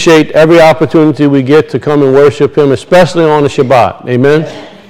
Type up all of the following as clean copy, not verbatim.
appreciate every opportunity we get to come and worship him, especially on the Shabbat. Amen?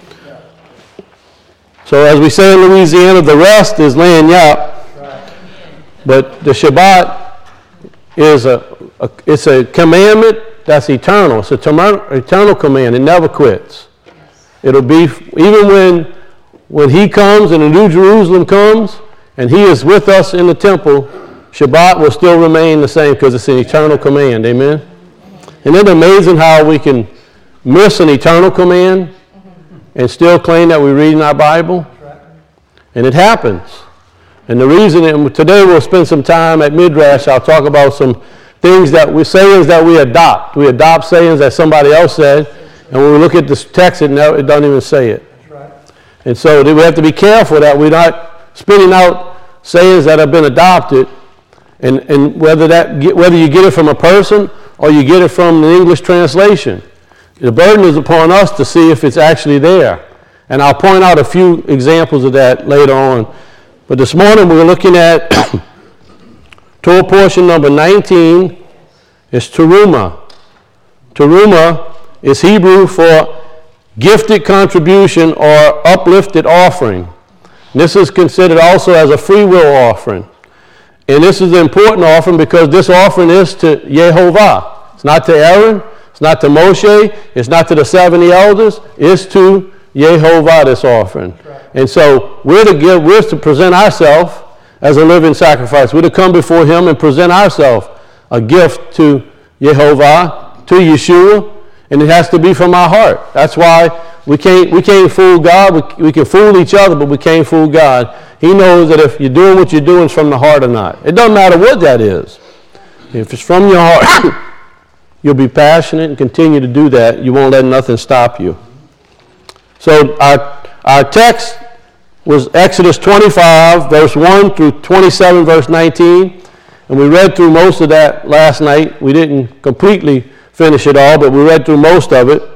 So as we say in Louisiana, the rest is laying yap. But the Shabbat is it's a commandment that's eternal. It's an eternal command. It never quits. It'll be, even when he comes and the New Jerusalem comes and he is with us in the temple, Shabbat will still remain the same because it's an eternal command. Amen? Isn't it amazing how we can miss an eternal command and still claim that we read in our Bible? And it happens. And the reason, and today we'll spend some time at Midrash. I'll talk about some things sayings that we adopt. We adopt sayings that somebody else said, and when we look at this text, it doesn't even say it. And so we have to be careful that we're not spitting out sayings that have been adopted, and whether you get it from a person or you get it from the English translation. The burden is upon us to see if it's actually there. And I'll point out a few examples of that later on. But this morning we're looking at Torah portion number 19. It's teruma. Teruma is Hebrew for gifted contribution or uplifted offering. This is considered also as a free will offering. And this is an important offering because this offering is to Yehovah. It's not to Aaron. It's not to Moshe. It's not to the 70 elders. It's to Yehovah, this offering. Right. And so we're to present ourselves as a living sacrifice. We're to come before him and present ourselves a gift to Yehovah, to Yeshua, and it has to be from our heart. That's why we can't fool God. We can fool each other, but we can't fool God. He knows that if you're doing what you're doing, it's from the heart or not. It doesn't matter what that is. If it's from your heart, you'll be passionate and continue to do that. You won't let nothing stop you. So our text was Exodus 25, verse 1 through 27, verse 19. And we read through most of that last night. We didn't completely finish it all, but we read through most of it.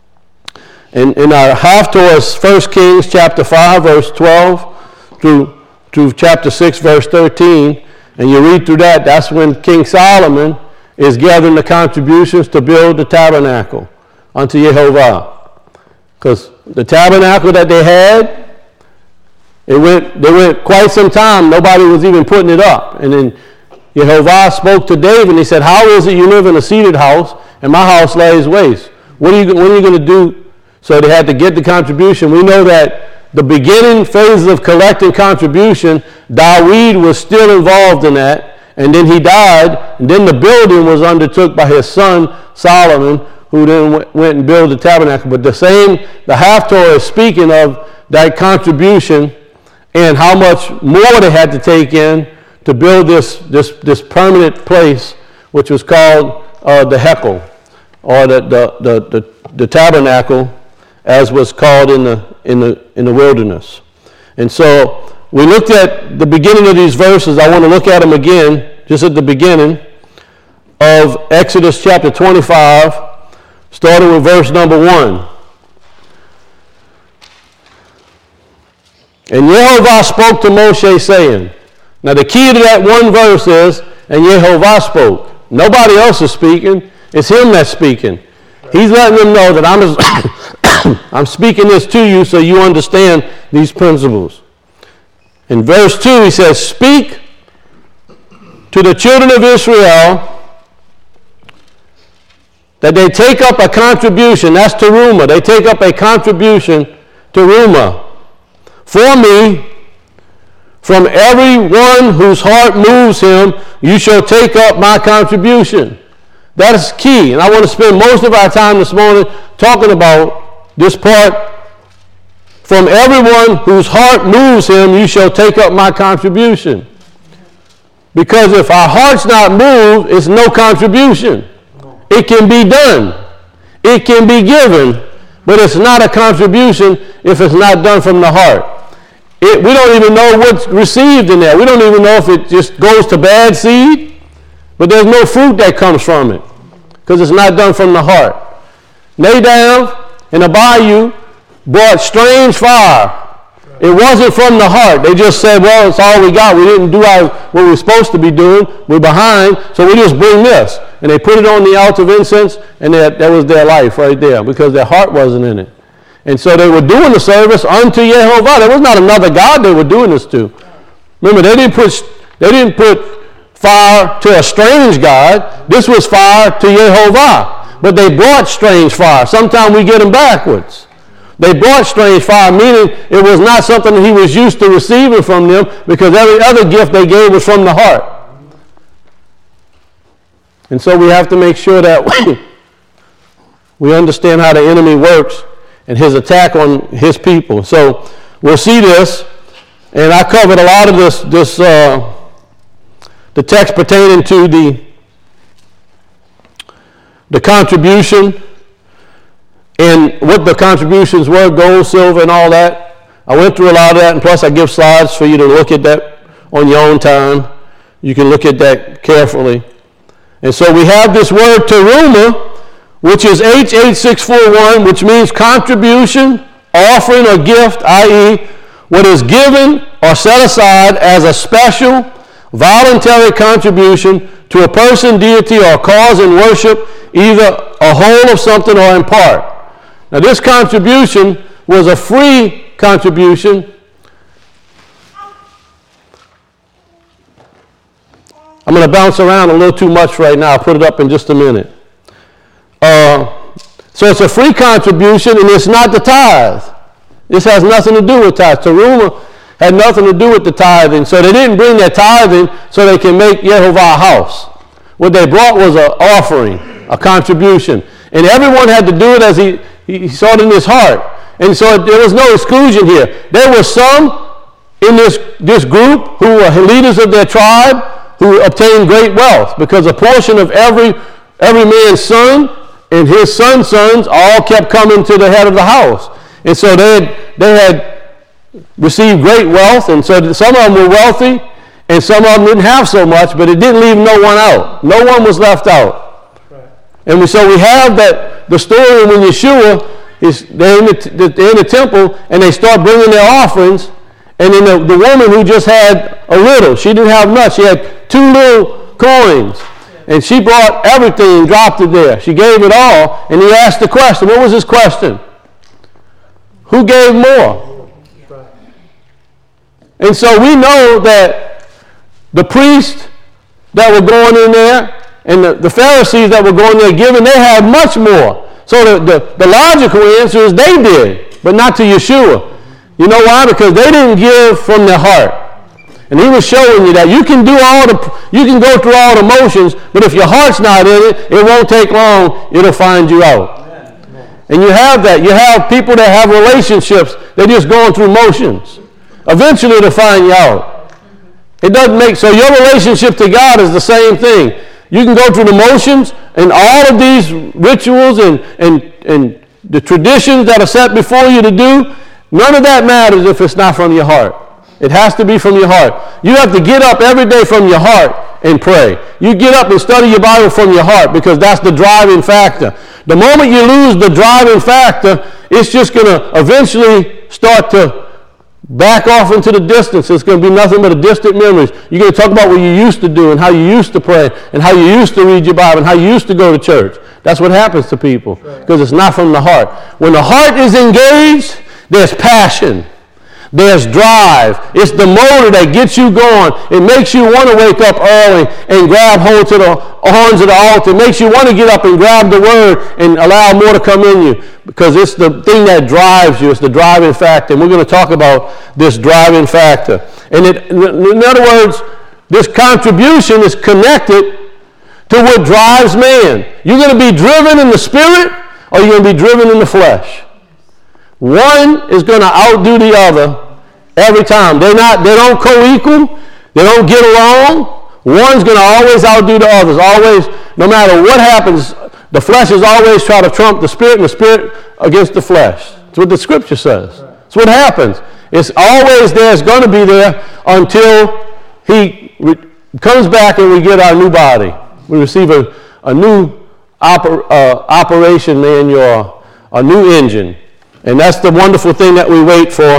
And in our Haftorah is 1 Kings chapter 5, verse 12 through chapter 6, verse 13. And you read through that, that's when King Solomon is gathering the contributions to build the tabernacle unto Yehovah. Because the tabernacle that they had, they went quite some time. Nobody was even putting it up. And then Yehovah spoke to David and he said, how is it you live in a seated house and my house lays waste? When are you going to do? So they had to get the contribution. We know that the beginning phases of collecting contribution, Dawid was still involved in that. And then he died. And then the building was undertook by his son Solomon, who then went and built the tabernacle. But the Haftorah is speaking of that contribution and how much more they had to take in to build this permanent place, which was called the Hekel, or the tabernacle, as was called in the wilderness. And so we looked at the beginning of these verses. I want to look at them again, just at the beginning of Exodus chapter 25. Starting with verse number 1. And Yehovah spoke to Moshe saying, now the key to that one verse is, and Yehovah spoke. Nobody else is speaking. It's him that's speaking. He's letting them know that I'm speaking this to you so you understand these principles. In verse 2 he says, speak to the children of Israel that they take up a contribution. That's teruma. They take up a contribution, teruma, for me. From every one whose heart moves him, you shall take up my contribution. That is key. And I want to spend most of our time this morning talking about this part. From everyone whose heart moves him, you shall take up my contribution. Because if our heart's not moved, it's no contribution. It can be done. It can be given, but it's not a contribution if it's not done from the heart. We don't even know what's received in there. We don't even know if it just goes to bad seed, but there's no fruit that comes from it because it's not done from the heart. Nadab and Abihu brought strange fire It wasn't from the heart. They just said, well, it's all we got. We didn't do what we were supposed to be doing. We're behind, so we just bring this. And they put it on the altar of incense, and that was their life right there because their heart wasn't in it. And so they were doing the service unto Yehovah. There was not another God they were doing this to. Remember, they didn't put fire to a strange God. This was fire to Yehovah. But they brought strange fire. Sometimes we get them backwards. They brought strange fire, meaning it was not something that he was used to receiving from them because every other gift they gave was from the heart. And so we have to make sure that we understand how the enemy works and his attack on his people. So we'll see this, and I covered a lot of the text pertaining to the contribution and what the contributions were, gold, silver, and all that. I went through a lot of that, and plus I give slides for you to look at that on your own time. You can look at that carefully. And so we have this word teruma, which is H8641, which means contribution, offering, or gift, i.e., what is given or set aside as a special, voluntary contribution to a person, deity, or cause in worship, either a whole of something or in part. Now, this contribution was a free contribution. I'm going to bounce around a little too much right now. I'll put it up in just a minute. So it's a free contribution, and it's not the tithe. This has nothing to do with tithe. Teruma had nothing to do with the tithing, so they didn't bring their tithing so they can make Yehovah a house. What they brought was an offering, a contribution, and everyone had to do it as he saw it in his heart. And so there was no exclusion here. There were some in this group who were leaders of their tribe who obtained great wealth because a portion of every man's son and his son's sons all kept coming to the head of the house. And so they had received great wealth, and so some of them were wealthy, and some of them didn't have so much, but it didn't leave no one out. No one was left out. Right. And so we have the story when Yeshua, they're in the temple, and they start bringing their offerings, and then the woman who just had a little, she didn't have much, she had 2 little coins. And she brought everything and dropped it there. She gave it all, and he asked the question. What was his question? Who gave more? And so we know that the priests that were going in there and the Pharisees that were going there giving, they had much more. So the logical answer is they did, but not to Yeshua. You know why? Because they didn't give from their heart. And he was showing you that you can go through all the motions, but if your heart's not in it, it won't take long. It'll find you out. And you have that. You have people that have relationships. They're just going through motions. Eventually, it'll find you out. It doesn't make so. Your relationship to God is the same thing. You can go through the motions and all of these rituals and the traditions that are set before you to do. None of that matters if it's not from your heart. It has to be from your heart. You have to get up every day from your heart and pray. You get up and study your Bible from your heart because that's the driving factor. The moment you lose the driving factor, it's just going to eventually start to back off into the distance. It's going to be nothing but a distant memories. You're going to talk about what you used to do and how you used to pray and how you used to read your Bible and how you used to go to church. That's what happens to people because it's not from the heart. When the heart is engaged, there's passion. There's drive. It's the motor that gets you going. It makes you want to wake up early and grab hold to the horns of the altar. It makes you want to get up and grab the word and allow more to come in you because it's the thing that drives you. It's the driving factor. And we're going to talk about this driving factor. And in other words, this contribution is connected to what drives man. You're going to be driven in the spirit or you're going to be driven in the flesh. One is going to outdo the other every time. They don't co-equal. They don't get along. One's going to always outdo the others. Always, no matter what happens, the flesh is always trying to trump the spirit and the spirit against the flesh. That's what the scripture says. That's what happens. It's always there. It's going to be there until he comes back and we get our new body. We receive a new operation manual, a new engine. And that's the wonderful thing that we wait for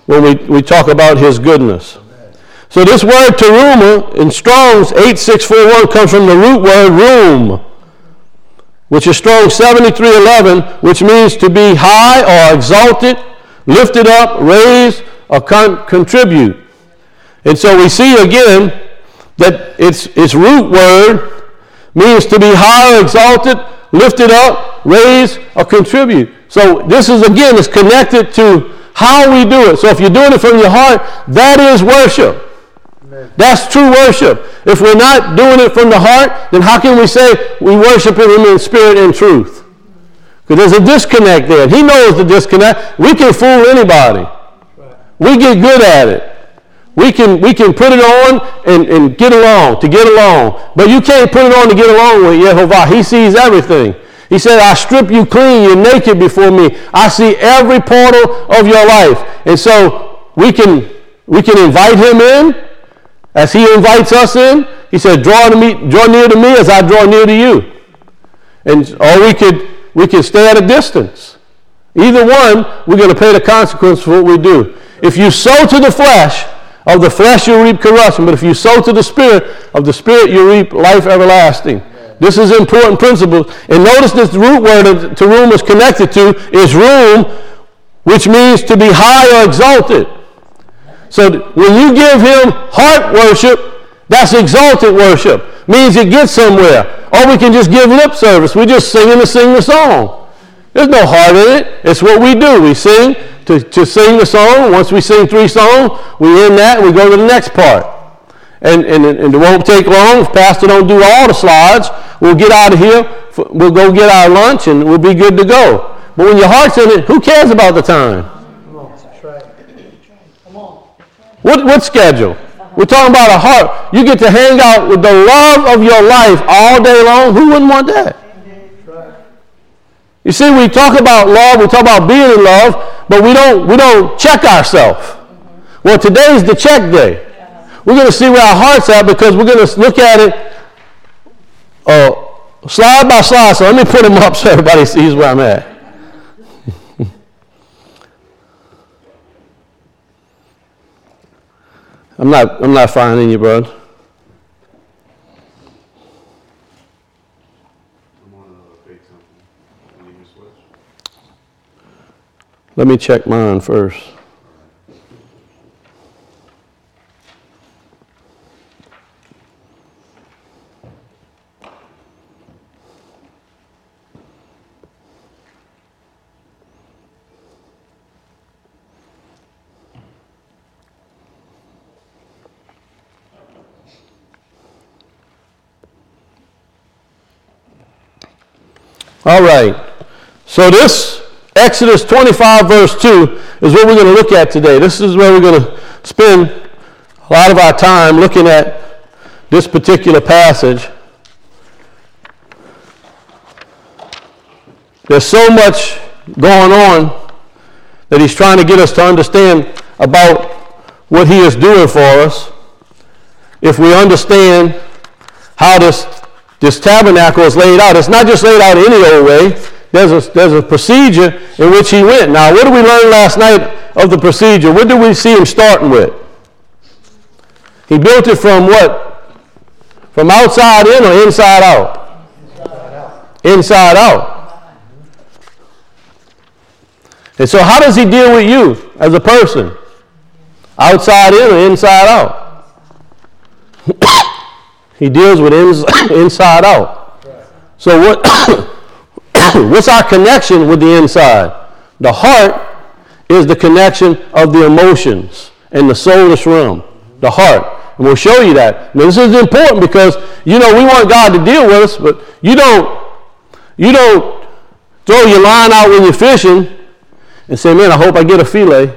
when we talk about his goodness. So this word teruma in Strong's 8641 comes from the root word room, which is Strong's 7311, which means to be high or exalted, lifted up, raised, or contribute. And so we see again that its root word means to be high or exalted, lifted up, raised, or contribute. So this is, again, is connected to how we do it. So if you're doing it from your heart, that is worship. Amen. That's true worship. If we're not doing it from the heart, then how can we say we worship him in spirit and truth? Because there's a disconnect there. He knows the disconnect. We can fool anybody. We get good at it. We can put it on and get along, to get along. But you can't put it on to get along with Yehovah. He sees everything. He said, I strip you clean. You're naked before me. I see every portal of your life. And so we can invite him in as he invites us in. He said, draw near to me as I draw near to you. Or we could stay at a distance. Either one, we're going to pay the consequence for what we do. If you sow to the flesh, of the flesh you reap corruption, but if you sow to the Spirit, of the Spirit you reap life everlasting. Amen. This is an important principle. And notice this root word that teruma is connected to is room, which means to be high or exalted. So when you give him heart worship, that's exalted worship. Means it gets somewhere. Or we can just give lip service. We just sing the song. There's no heart in it. It's what we do. We sing to sing the song. Once we sing 3 songs, we end that and we go to the next part. And it won't take long. If Pastor don't do all the slides, we'll get out of here. We'll go get our lunch and we'll be good to go. But when your heart's in it, who cares about the time? What schedule? We're talking about a heart. You get to hang out with the love of your life all day long. Who wouldn't want that? You see, we talk about love, we talk about being in love, but we don't check ourselves. Well, today's the check day. We're going to see where our heart's at because we're going to look at it slide by slide. So let me put them up so everybody sees where I'm at. I'm not finding you, bud. Let me check mine first. All right. So this Exodus 25 verse 2 is what we're going to look at today. This is where we're going to spend a lot of our time looking at this particular passage. There's so much going on that he's trying to get us to understand about what he is doing for us. If we understand how this tabernacle is laid out, it's not just laid out any old way. There's a procedure in which he went. Now, what did we learn last night of the procedure? What did we see him starting with? He built it from what? From outside in or inside out? Inside out. Inside out. And so how does he deal with you as a person? Outside in or inside out? He deals with inside out. So what's our connection with the inside? The heart is the connection of the emotions and the soulless realm. The heart. And we'll show you that. Now, this is important because, we want God to deal with us, but you don't throw your line out when you're fishing and say, man, I hope I get a fillet.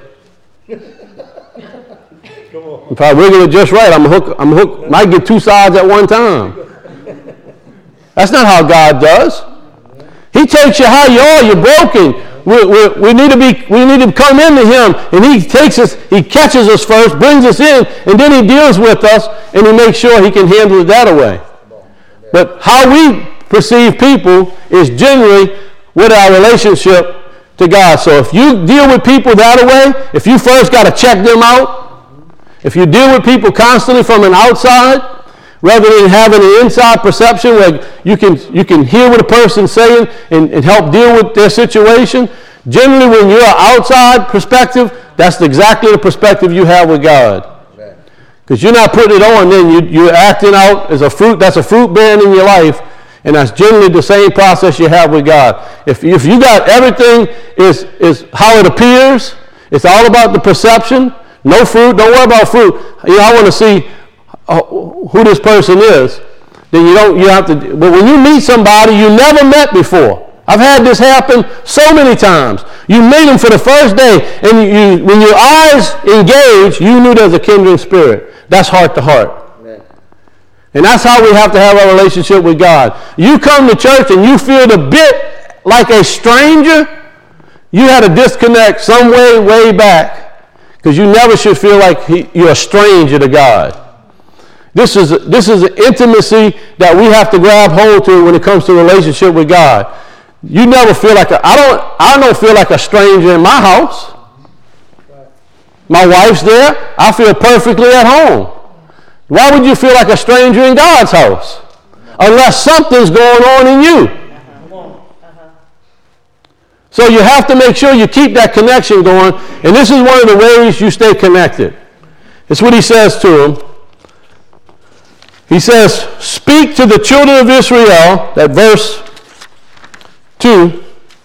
If I wiggle it just right, I'm a hook. Might get 2 sides at one time. That's not how God does. He takes you how you are. You're broken. We need to come into him, and he catches us first, brings us in, and then he deals with us, and he makes sure he can handle it that way. But how we perceive people is generally what our relationship to God. So if you deal with people that way, if you first got to check them out, if you deal with people constantly from an outside, rather than having an inside perception where you can hear what a person's saying and help deal with their situation, generally when you're an outside perspective, that's exactly the perspective you have with God. Because you're not putting it on, then you're acting out as a fruit. That's a fruit bearing in your life, and that's generally the same process you have with God. If you got everything is how it appears, it's all about the perception. No fruit. Don't worry about fruit. I want to see who this person is. Then you have to. But when you meet somebody you never met before, I've had this happen so many times. You meet them for the first day, and when your eyes engage, you knew there's a kindred spirit. That's heart to heart. Amen. And that's how we have to have a relationship with God. You come to church and you feel a bit like a stranger, you had a disconnect some way back, because you never should feel like you're a stranger to God. This is an intimacy that we have to grab hold to when it comes to relationship with God. You never feel like I don't feel like a stranger in my house. My wife's there. I feel perfectly at home. Why would you feel like a stranger in God's house? Unless something's going on in you. So you have to make sure you keep that connection going. And this is one of the ways you stay connected. It's what he says to him. He says, speak to the children of Israel, that verse 2,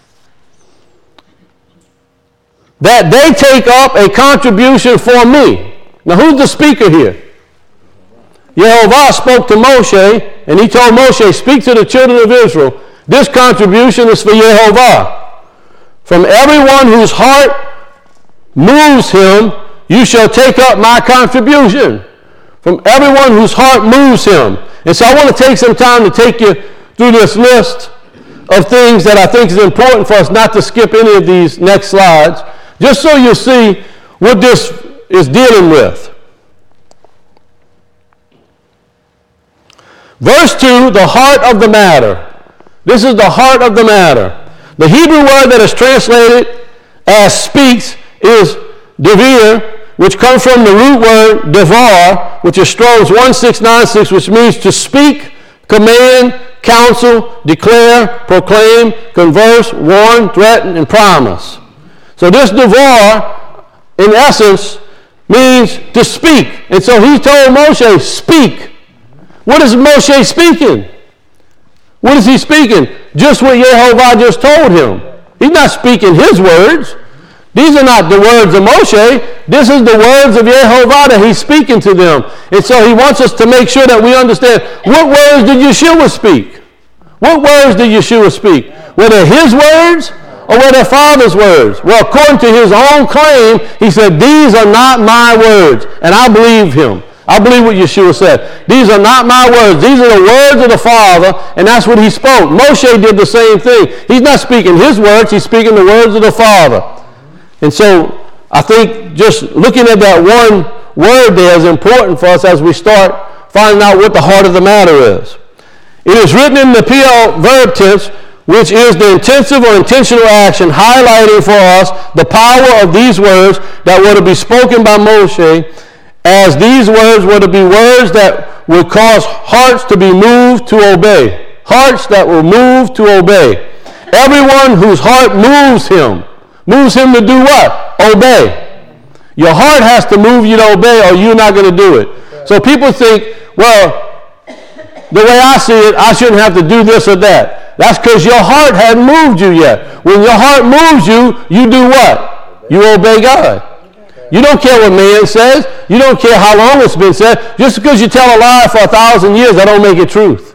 that they take up a contribution for me. Now who's the speaker here? Yehovah spoke to Moshe, and he told Moshe, speak to the children of Israel. This contribution is for Yehovah. From everyone whose heart moves him, you shall take up my contribution. From everyone whose heart moves him. And so I want to take some time to take you through this list of things that I think is important for us not to skip any of these next slides, just so you see what this is dealing with. Verse 2, the heart of the matter. This is the heart of the matter. The Hebrew word that is translated as speaks is devir, which comes from the root word devar, which is Strong's 1696, which means to speak, command, counsel, declare, proclaim, converse, warn, threaten, and promise. So this devar, in essence, means to speak. And so he told Moshe, speak. What is Moshe speaking? What is he speaking? Just what Yehovah just told him. He's not speaking his words. These are not the words of Moshe. This is the words of Yehovah that he's speaking to them. And so he wants us to make sure that we understand, what words did Yeshua speak? What words did Yeshua speak? Were they his words or were they Father's words? Well, according to his own claim, he said, these are not my words. And I believe him. I believe what Yeshua said. These are not my words. These are the words of the Father, and that's what he spoke. Moshe did the same thing. He's not speaking his words. He's speaking the words of the Father. And so I think just looking at that one word there is important for us as we start finding out what the heart of the matter is. It is written in the PL verb tense, which is the intensive or intentional action, highlighting for us the power of these words that were to be spoken by Moshe, as these words were to be words that would cause hearts to be moved to obey. Hearts that were moved to obey. Everyone whose heart moves him to do what? Obey. Your heart has to move you to obey, or you're not going to do it. So people think, well, the way I see it, I shouldn't have to do this or that. That's because your heart hadn't moved you yet. When your heart moves you, you do what? You obey God. You don't care what man says. You don't care how long it's been said. Just because you tell a lie for 1,000 years, that don't make it truth.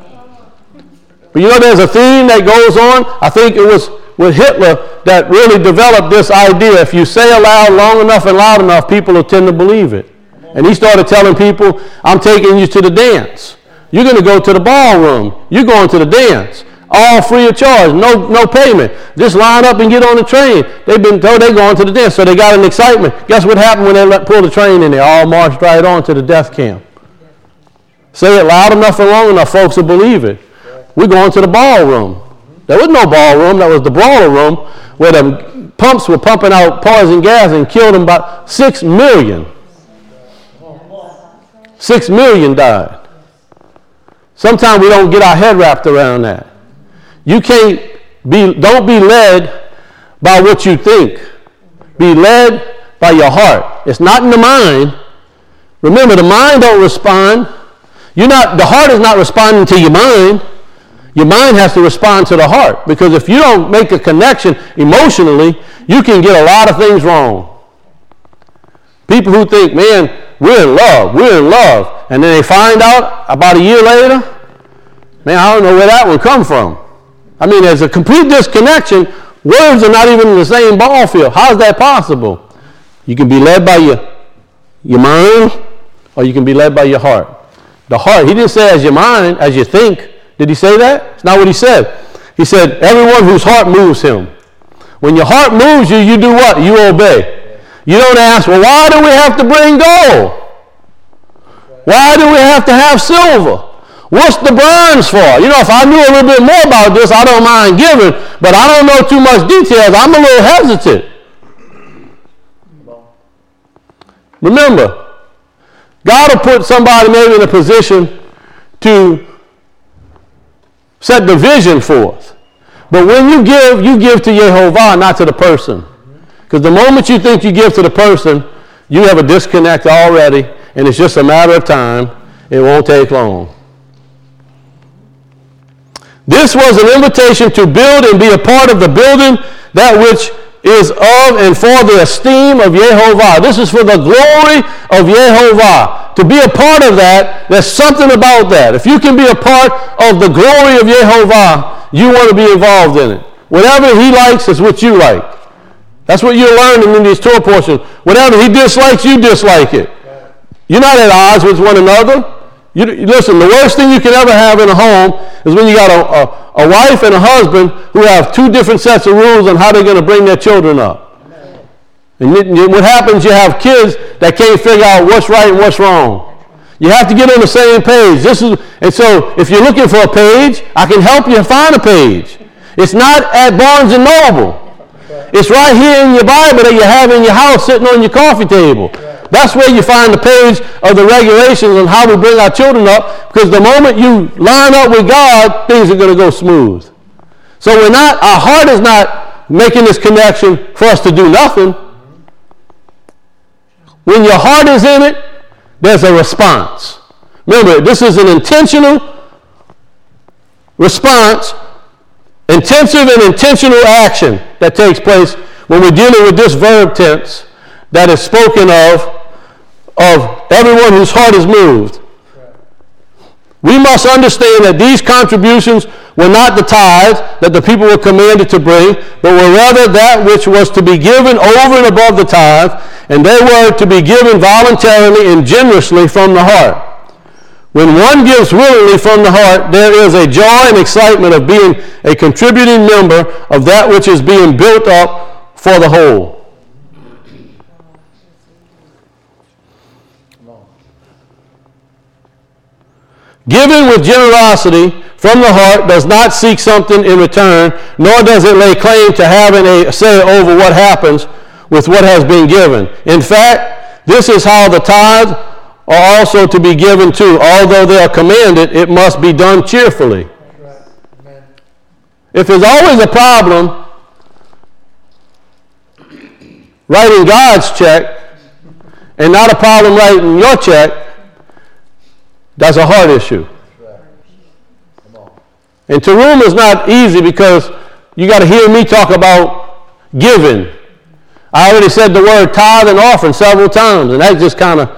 But you know, there's a theme that goes on. I think it was with Hitler that really developed this idea. If you say aloud long enough and loud enough, people will tend to believe it. And he started telling people, I'm taking you to the dance. You're going to go to the ballroom. You're going to the dance. All free of charge, no payment. Just line up and get on the train. They've been told they're going to the dance, so they got an excitement. Guess what happened when they pulled the train in? They all marched right on to the death camp. Say it loud enough and long enough, folks will believe it. We're going to the ballroom. There was no ballroom. That was the brawler room. where the pumps were pumping out poison gas and killed them about 6 million. 6 million died. Sometimes we don't get our head wrapped around that. Don't be led by what you think. Be led by your heart. It's not in the mind. Remember, the mind don't respond. The heart is not responding to your mind. Your mind has to respond to the heart. Because if you don't make a connection emotionally, you can get a lot of things wrong. People who think, man, we're in love. And then they find out about a year later, man, I don't know where that one come from. I mean, there's a complete disconnection. Words are not even in the same ball field. How is that possible? You can be led by your mind, or you can be led by your heart. The heart, he didn't say as your mind, as you think. Did he say that? It's not what he said. He said, everyone whose heart moves him. When your heart moves you, you do what? You obey. You don't ask, well, why do we have to bring gold? Why do we have to have silver? What's the bronze for? If I knew a little bit more about this, I don't mind giving, but I don't know too much details. I'm a little hesitant. Remember, God will put somebody maybe in a position to set the vision forth. But when you give to Yehovah, not to the person. Because the moment you think you give to the person, you have a disconnect already, and it's just a matter of time. It won't take long. This was an invitation to build and be a part of the building that which is of and for the esteem of Yehovah. This is for the glory of Yehovah. To be a part of that, there's something about that. If you can be a part of the glory of Yehovah, you want to be involved in it. Whatever he likes is what you like. That's what you're learning in these Torah portions. Whatever he dislikes, you dislike it. You're not at odds with one another. Listen, the worst thing you can ever have in a home is when you got a wife and a husband who have two different sets of rules on how they're going to bring their children up. And what happens, you have kids that can't figure out what's right and what's wrong. You have to get on the same page. And so if you're looking for a page, I can help you find a page. It's not at Barnes & Noble. It's right here in your Bible that you have in your house sitting on your coffee table. That's where you find the page of the regulations on how we bring our children up, because the moment you line up with God, things are going to go smooth. So our heart is not making this connection for us to do nothing. When your heart is in it, there's a response. Remember, this is an intentional response, intensive and intentional action that takes place when we're dealing with this verb tense that is spoken of everyone whose heart is moved. We must understand that these contributions were not the tithes that the people were commanded to bring, but were rather that which was to be given over and above the tithe, and they were to be given voluntarily and generously from the heart. When one gives willingly from the heart, there is a joy and excitement of being a contributing member of that which is being built up for the whole. Giving with generosity from the heart does not seek something in return, nor does it lay claim to having a say over what happens with what has been given. In fact, this is how the tithes are also to be given too. Although they are commanded, it must be done cheerfully. If there's always a problem writing God's check and not a problem writing your check, that's a heart issue. And Terum is not easy because you got to hear me talk about giving. I already said the word tithe and offering several times, and that just kind of,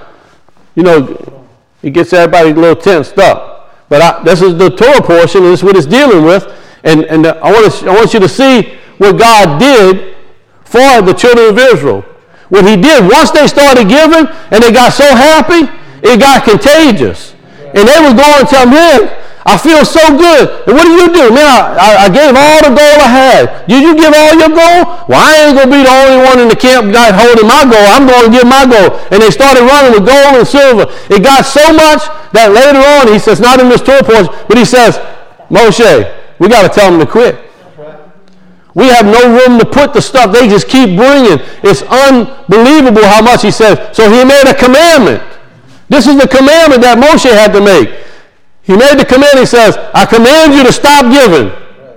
it gets everybody a little tensed up. But this is the Torah portion, and this is what it's dealing with. And I want you to see what God did for the children of Israel. What he did, once they started giving and they got so happy, it got contagious. And they were going and telling him, I feel so good. And what do you do? Man, I gave all the gold I had. Did you give all your gold? Well, I ain't going to be the only one in the camp not holding my gold. I'm going to give my gold. And they started running with gold and silver. It got so much that later on, he says, not in this Torah portion, but he says, Moshe, we got to tell them to quit. We have no room to put the stuff. They just keep bringing. It's unbelievable how much he says. So he made a commandment. This is the commandment that Moshe had to make. He made the command. He says, I command you to stop giving.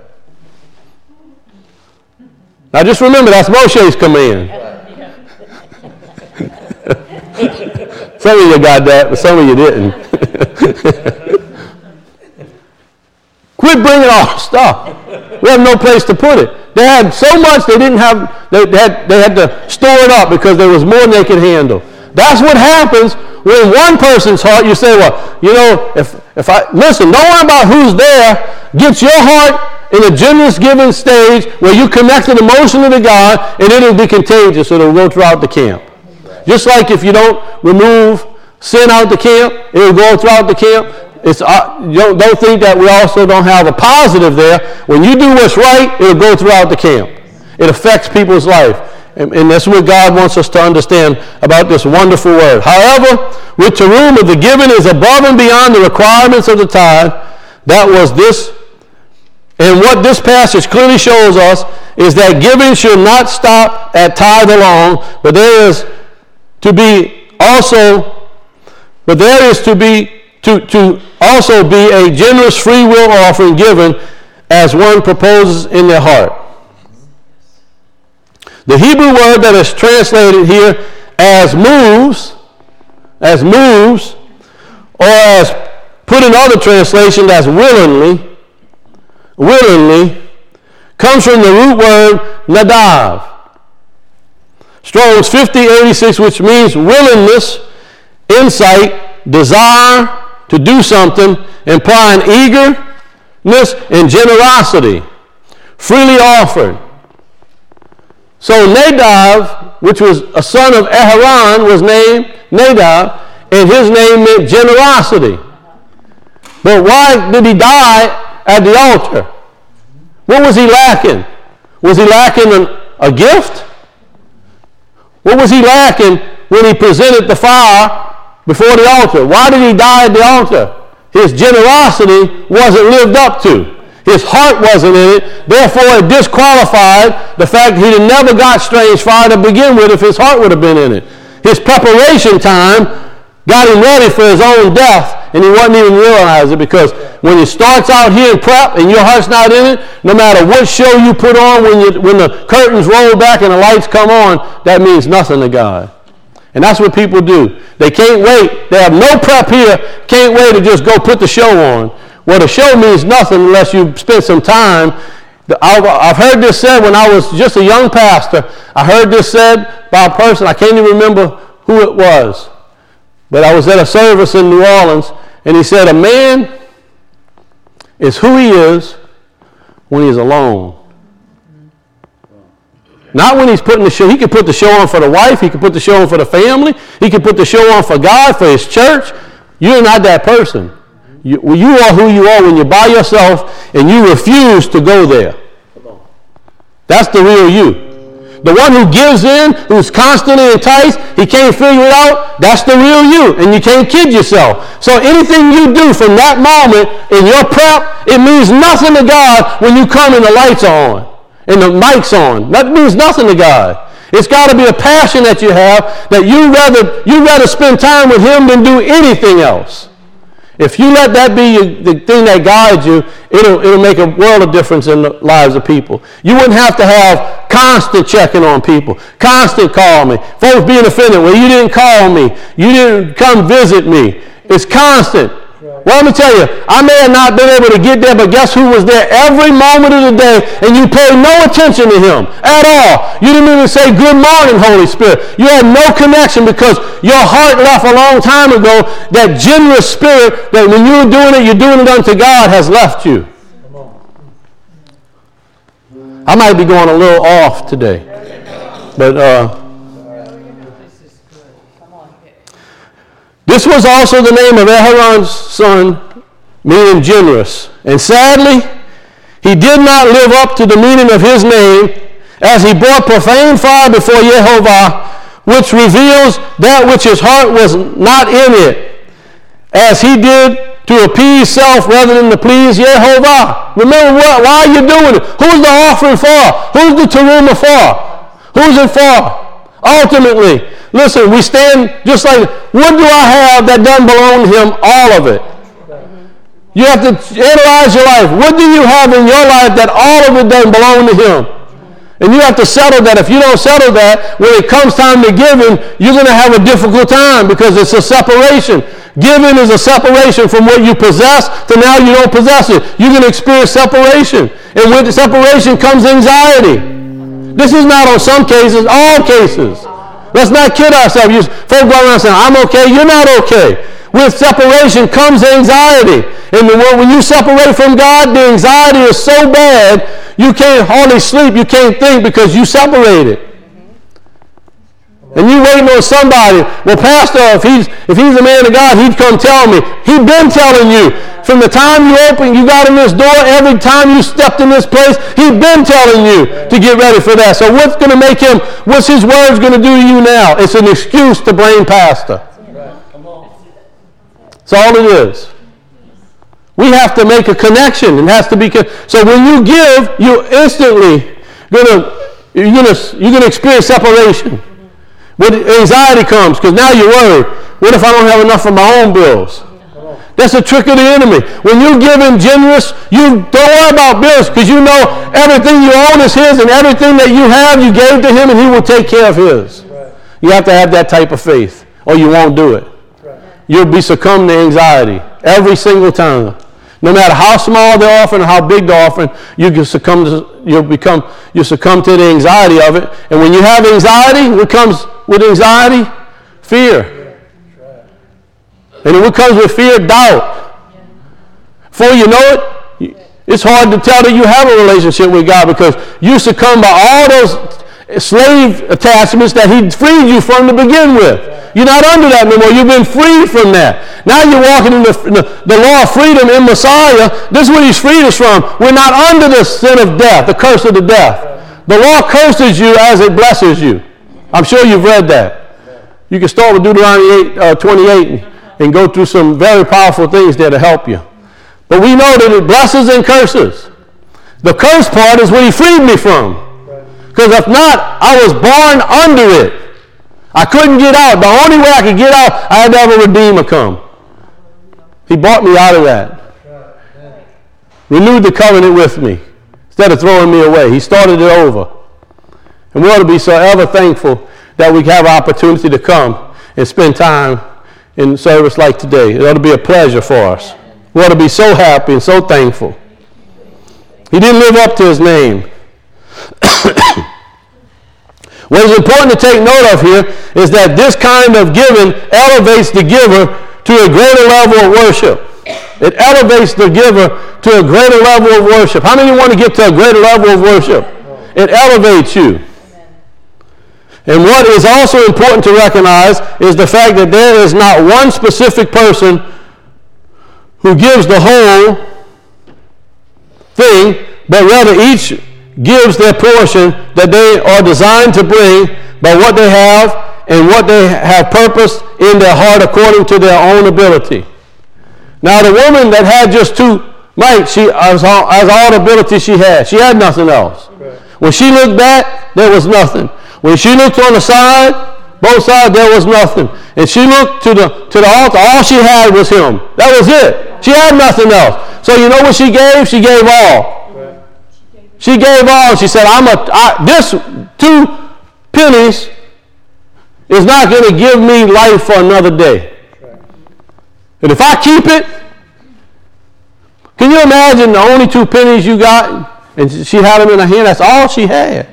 Now just remember, that's Moshe's command. Some of you got that, but some of you didn't. Quit bringing all stuff. We have no place to put it. They had so much they didn't have. They had to store it up because there was more than they could handle. That's what happens when one person's heart. You say, well, you know, if I listen, don't worry about who's there. Get your heart in a generous giving stage where you connect it emotionally to God, and it'll be contagious. It'll go throughout the camp. Just like if you don't remove sin out the camp, it'll go throughout the camp. Don't think that we also don't have a positive there. When you do what's right, it'll go throughout the camp. It affects people's life. And that's what God wants us to understand about this wonderful word. However, with terumah, the giving is above and beyond the requirements of the tithe. That was this. And what this passage clearly shows us is that giving should not stop at tithe alone, but there is to also be a generous free will offering given as one proposes in their heart. The Hebrew word that is translated here as moves, or as put in other translations as willingly, comes from the root word nadav. Strong's 5086, which means willingness, insight, desire to do something, implying eagerness and generosity, freely offered. So Nadav, which was a son of Aharon, was named Nadav, and his name meant generosity. But why did he die at the altar? What was he lacking? Was he lacking a gift? What was he lacking when he presented the fire before the altar? Why did he die at the altar? His generosity wasn't lived up to. His heart wasn't in it. Therefore, it disqualified the fact he never got strange fire to begin with if his heart would have been in it. His preparation time got him ready for his own death, and he wasn't even realize it, because when it starts out here in prep and your heart's not in it, no matter what show you put on when the curtains roll back and the lights come on, that means nothing to God. And that's what people do. They can't wait. They have no prep here, can't wait to just go put the show on. Well, the show means nothing unless you spend some time. I've heard this said when I was just a young pastor. I heard this said by a person, I can't even remember who it was, but I was at a service in New Orleans, and he said, a man is who he is when he's alone. Not when he's putting the show. He can put the show on for the wife. He can put the show on for the family. He can put the show on for God, for his church. You're not that person. You are who you are when you're by yourself and you refuse to go there. That's the real you. The one who gives in, who's constantly enticed, he can't figure it out, that's the real you, and you can't kid yourself. So anything you do from that moment in your prep, it means nothing to God when you come and the lights are on and the mic's on. That means nothing to God. It's got to be a passion that you have, that you rather spend time with him than do anything else. If you let that be the thing that guides you, it'll make a world of difference in the lives of people. You wouldn't have to have constant checking on people, constant call me. Folks being offended, well, you didn't call me. You didn't come visit me. It's constant. Well, let me tell you, I may have not been able to get there, but guess who was there every moment of the day, and you paid no attention to him at all. You didn't even say, good morning, Holy Spirit. You had no connection because your heart left a long time ago. That generous spirit that when you're doing it unto God has left you. I might be going a little off today, but this was also the name of Aharon's son, meaning generous. And sadly, he did not live up to the meaning of his name, as he brought profane fire before Yehovah, which reveals that which his heart was not in it, as he did to appease self rather than to please Yehovah. Remember why are you doing it? Who's the offering for? Who's the terumah for? Who's it for? Ultimately, listen, we stand just like, what do I have that doesn't belong to him? All of it. You have to analyze your life. What do you have in your life that all of it doesn't belong to him? And you have to settle that. If you don't settle that, when it comes time to giving, you're going to have a difficult time because it's a separation. Giving is a separation from what you possess to now you don't possess it. You're going to experience separation. And with the separation comes anxiety. This is not on some cases, all cases. Let's not kid ourselves. Folk go around saying, I'm okay, you're not okay. With separation comes anxiety. And when you separate from God, the anxiety is so bad, you can't hardly sleep, you can't think because you separated. And you waiting on somebody. Well, Pastor, if he's a man of God, he'd come tell me. He'd been telling you. From the time you got in this door, every time you stepped in this place, he'd been telling you to get ready for that. So what's his words going to do to you now? It's an excuse to blame Pastor. That's all it is. We have to make a connection. It has to be. So when you give, you're instantly you're gonna experience separation. When anxiety comes, because now you're worried. What if I don't have enough for my own bills? That's a trick of the enemy. When you're giving generous, you don't worry about bills because you know everything you own is his and everything that you have, you gave to him and he will take care of his. Right. You have to have that type of faith or you won't do it. Right. You'll be succumbed to anxiety every single time. No matter how small the offering or how big the offering, you succumb to the anxiety of it. And when you have anxiety, what comes with anxiety? Fear. And what comes with fear? Doubt. Before you know it, it's hard to tell that you have a relationship with God because you succumb by all those slave attachments that he freed you from to begin with. You're not under that no more. You've been freed from that. Now you're walking in the law of freedom in Messiah. This is what he's freed us from. We're not under the sin of death, the curse of the death. The law curses you as it blesses you. I'm sure you've read that. You can start with Deuteronomy 28 and go through some very powerful things there to help you. But we know that it blesses and curses. The curse part is what he freed me from. Because if not, I was born under it. I couldn't get out. The only way I could get out, I had to have a Redeemer come. He brought me out of that. Renewed the covenant with me instead of throwing me away. He started it over. And we ought to be so ever thankful that we have opportunity to come and spend time in service like today. It ought to be a pleasure for us. We ought to be so happy and so thankful. He didn't live up to his name. What is important to take note of here is that this kind of giving elevates the giver to a greater level of worship. It elevates the giver to a greater level of worship. How many want to get to a greater level of worship? It elevates you. And what is also important to recognize is the fact that there is not one specific person who gives the whole thing, but rather each gives their portion that they are designed to bring by what they have and what they have purposed in their heart according to their own ability. Now the woman that had just 2 mites, she as all the ability she had nothing else. Right. When she looked back, there was nothing. When she looked on the side, both sides, there was nothing. And she looked to the altar, all she had was him. That was it. She had nothing else. So you know what she gave? She gave all. She gave all. She said, this 2 pennies is not going to give me life for another day. And if I keep it, can you imagine the only 2 pennies you got? And she had them in her hand. That's all she had.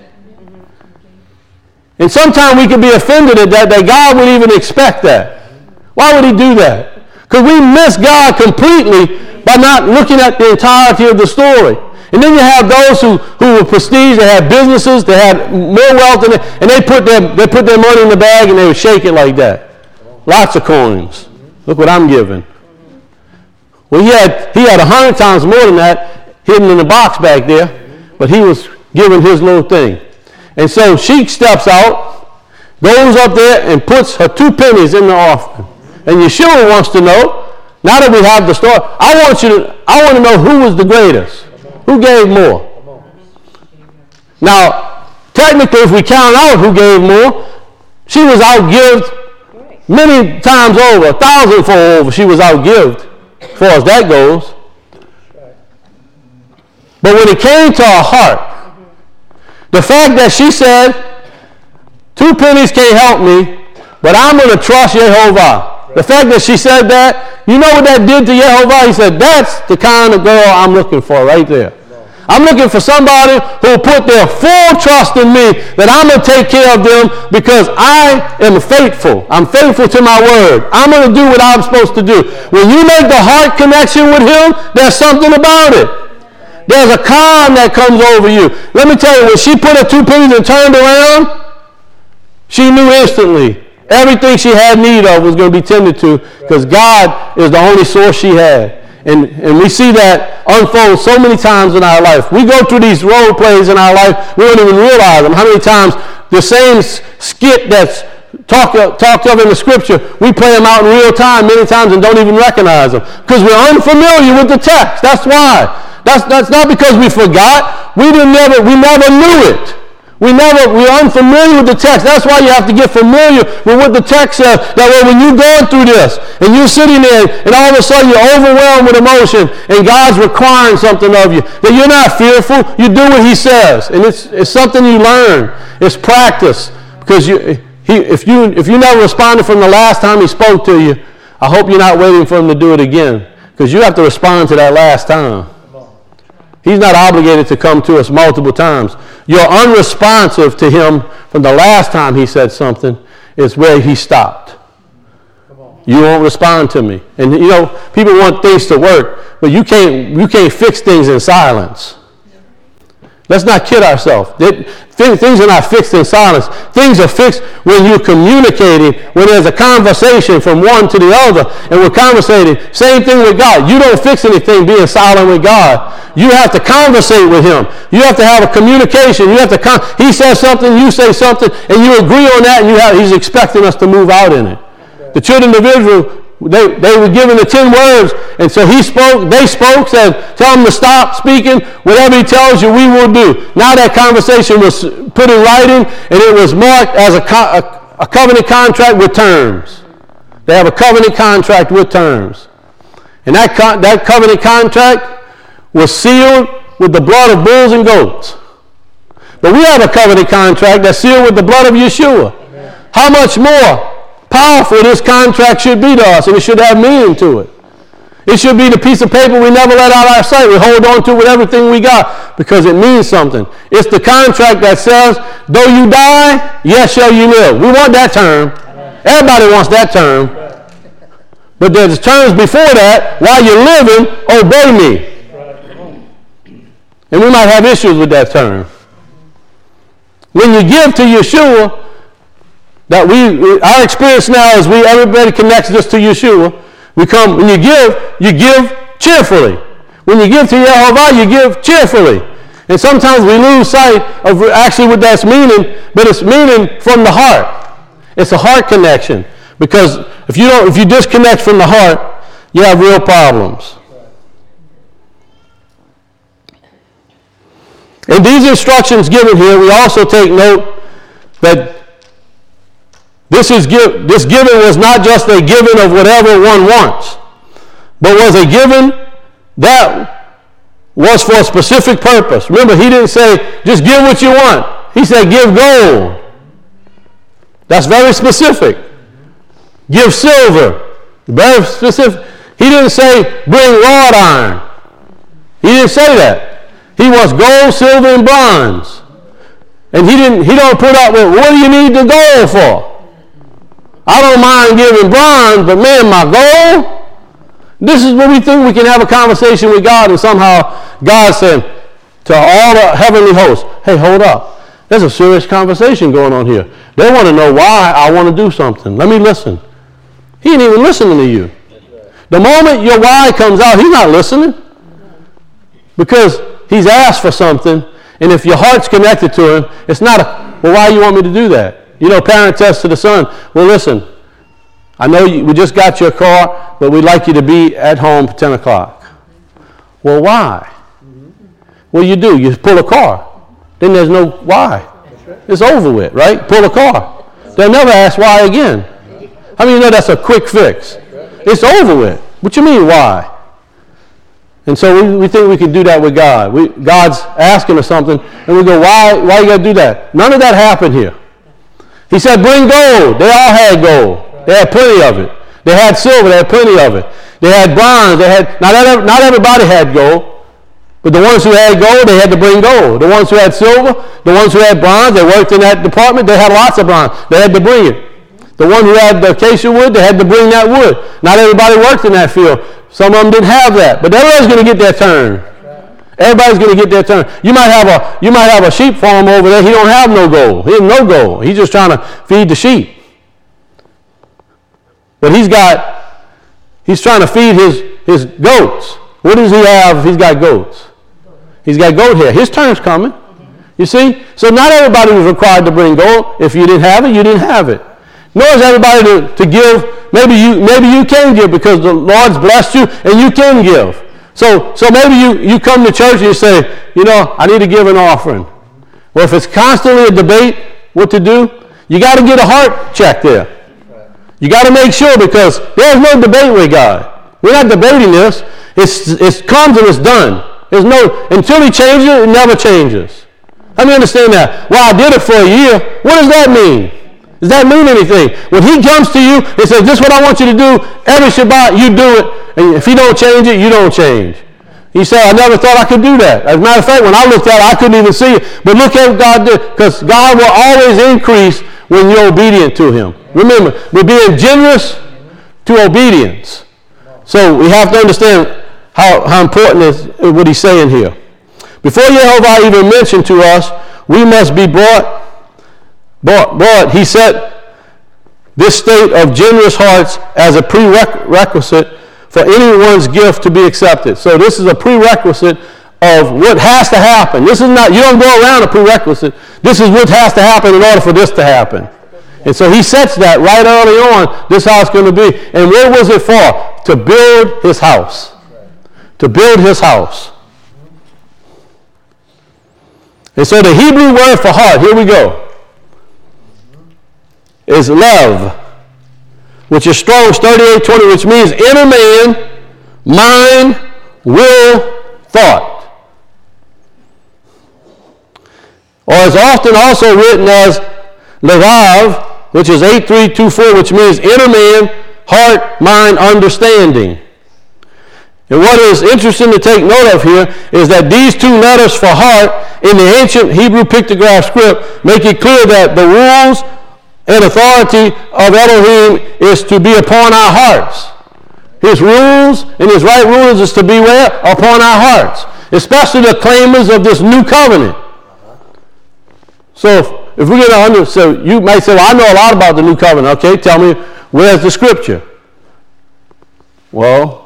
And sometimes we can be offended at that God would even expect that. Why would he do that? Because we miss God completely by not looking at the entirety of the story. And then you have those who were prestige, they had businesses, they had more wealth than and they put their money in the bag and they would shake it like that. Lots of coins. Look what I'm giving. Well, he had 100 times more than that hidden in the box back there, but he was giving his little thing. And so she steps out, goes up there and puts her 2 pennies in the offering. And Yeshua wants to know, Now that we have the story, I want to know who was the greatest. Who gave more? Now, technically, if we count out who gave more, she was outgived many times over, 1,000-fold over. She was outgived, as far as that goes. But when it came to her heart, the fact that she said, 2 pennies can't help me, but I'm going to trust Yehovah. The fact that she said that, you know what that did to Yehovah? He said, that's the kind of girl I'm looking for right there. I'm looking for somebody who will put their full trust in me, that I'm going to take care of them because I am faithful. I'm faithful to my word. I'm going to do what I'm supposed to do. When you make the heart connection with him, there's something about it. There's a calm that comes over you. Let me tell you, when she put her 2 pennies and turned around, she knew instantly everything she had need of was going to be tended to because God is the only source she had. And we see that unfold so many times in our life. We go through these role plays in our life, we don't even realize them. How many times the same skit that's talked of in the scripture, we play them out in real time many times and don't even recognize them because we're unfamiliar with the text. That's why. That's not because we forgot. We never knew it. We're unfamiliar with the text. That's why you have to get familiar with what the text says. That way when you're going through this and you're sitting there and all of a sudden you're overwhelmed with emotion and God's requiring something of you, that you're not fearful. You do what he says. And it's something you learn. It's practice. Because if you never responded from the last time he spoke to you, I hope you're not waiting for him to do it again. Because you have to respond to that last time. He's not obligated to come to us multiple times. You're unresponsive to him from the last time he said something is where he stopped. You won't respond to me. And you know, people want things to work, but you can't fix things in silence. Let's not kid ourselves. Things are not fixed in silence. Things are fixed when you're communicating, when there's a conversation from one to the other, and we're conversating. Same thing with God. You don't fix anything being silent with God. You have to conversate with him. You have to have a communication. He says something, you say something, and you agree on that, and he's expecting us to move out in it. The children of Israel, they were given the 10 words, and so they spoke, said, tell him to stop speaking, whatever he tells you, we will do. Now that conversation was put in writing, and it was marked as a covenant contract with terms. They have a covenant contract with terms. And that covenant contract was sealed with the blood of bulls and goats. But we have a covenant contract that's sealed with the blood of Yeshua. Amen. How much more powerful this contract should be to us, and it should have meaning to it. It should be the piece of paper we never let out of our sight. We hold on to it with everything we got because it means something. It's the contract that says, though you die, yet shall you live. We want that term. Everybody wants that term. But there's terms before that, while you're living, obey me. And we might have issues with that term. When you give to Yeshua, that our experience now is everybody connects this to Yeshua. When you give cheerfully. When you give to Yehovah, you give cheerfully. And sometimes we lose sight of actually what that's meaning, but it's meaning from the heart. It's a heart connection. Because if you disconnect from the heart, you have real problems. In these instructions given here, we also take note that this giving was not just a giving of whatever one wants, but was a giving that was for a specific purpose. Remember, he didn't say, just give what you want. He said, give gold. That's very specific. Give silver. Very specific. He didn't say, bring wrought iron. He didn't say that. He wants gold, silver, and bronze. And he don't put up with, what do you need the gold for? I don't mind giving bronze, but man, my gold? This is what we think we can have a conversation with God, and somehow God said to all the heavenly hosts, hey, hold up. There's a serious conversation going on here. They want to know why I want to do something. Let me listen. He ain't even listening to you. The moment your why comes out, he's not listening. Because he's asked for something, and if your heart's connected to him, it's not well, why do you want me to do that? You know, parent says to the son, well, listen, I know we just got your car, but we'd like you to be at home at 10 o'clock. Well, why? Well, you do. You pull a car. Then there's no why. It's over with, right? Pull a car. They'll never ask why again. How many know that's a quick fix? It's over with. What you mean, why? And so we think we can do that with God. God's asking us something, and we go, why you got to do that? None of that happened here. He said, bring gold. They all had gold. They had plenty of it. They had silver. They had plenty of it. They had bronze. Not everybody had gold. But the ones who had gold, they had to bring gold. The ones who had silver, the ones who had bronze, they worked in that department, they had lots of bronze. They had to bring it. The one who had the acacia wood, they had to bring that wood. Not everybody worked in that field. Some of them didn't have that. But everybody's going to get their turn. Everybody's going to get their turn. You might have a sheep farm over there. He don't have no gold. He has no gold. He's just trying to feed the sheep. But he's trying to feed his goats. What does he have if he's got goats? He's got goat hair. His turn's coming. You see? So not everybody was required to bring gold. If you didn't have it, you didn't have it. Nor is everybody to give. Maybe you can give because the Lord's blessed you and you can give. So maybe you come to church and you say, I need to give an offering. Well, if it's constantly a debate what to do, you got to get a heart check there. You got to make sure because there's no debate with God. We're not debating this. It comes and it's done. Until he changes it, it never changes. Let me understand that. Well, I did it for a year. What does that mean? Does that mean anything? When he comes to you and says, this is what I want you to do, every Shabbat, you do it. And if he don't change it, you don't change. He said, I never thought I could do that. As a matter of fact, when I looked at it, I couldn't even see it. But look at what God did. Because God will always increase when you're obedient to him. Remember, we're being generous to obedience. So we have to understand how important is what he's saying here. Before Yehovah even mentioned to us, we must be brought. He set this state of generous hearts as a prerequisite for anyone's gift to be accepted. So this is a prerequisite of what has to happen. This is not, you don't go around a prerequisite. This is what has to happen in order for this to happen. And so he sets that right early on, this is how it's going to be. And what was it for? To build his house. To build his house. And so the Hebrew word for heart, here we go, is lev, which is Strong's 38:20, which means inner man, mind, will, thought. Or is often also written as levav, which is 8324, which means inner man, heart, mind, understanding. And what is interesting to take note of here is that these two letters for heart in the ancient Hebrew pictograph script make it clear that the rules and authority of Elohim is to be upon our hearts. His rules and his right rules is to be where? Upon our hearts. Especially the claimers of this new covenant. So if we're going to so you might say, well, I know a lot about the new covenant. Okay, tell me, where's the scripture? Well,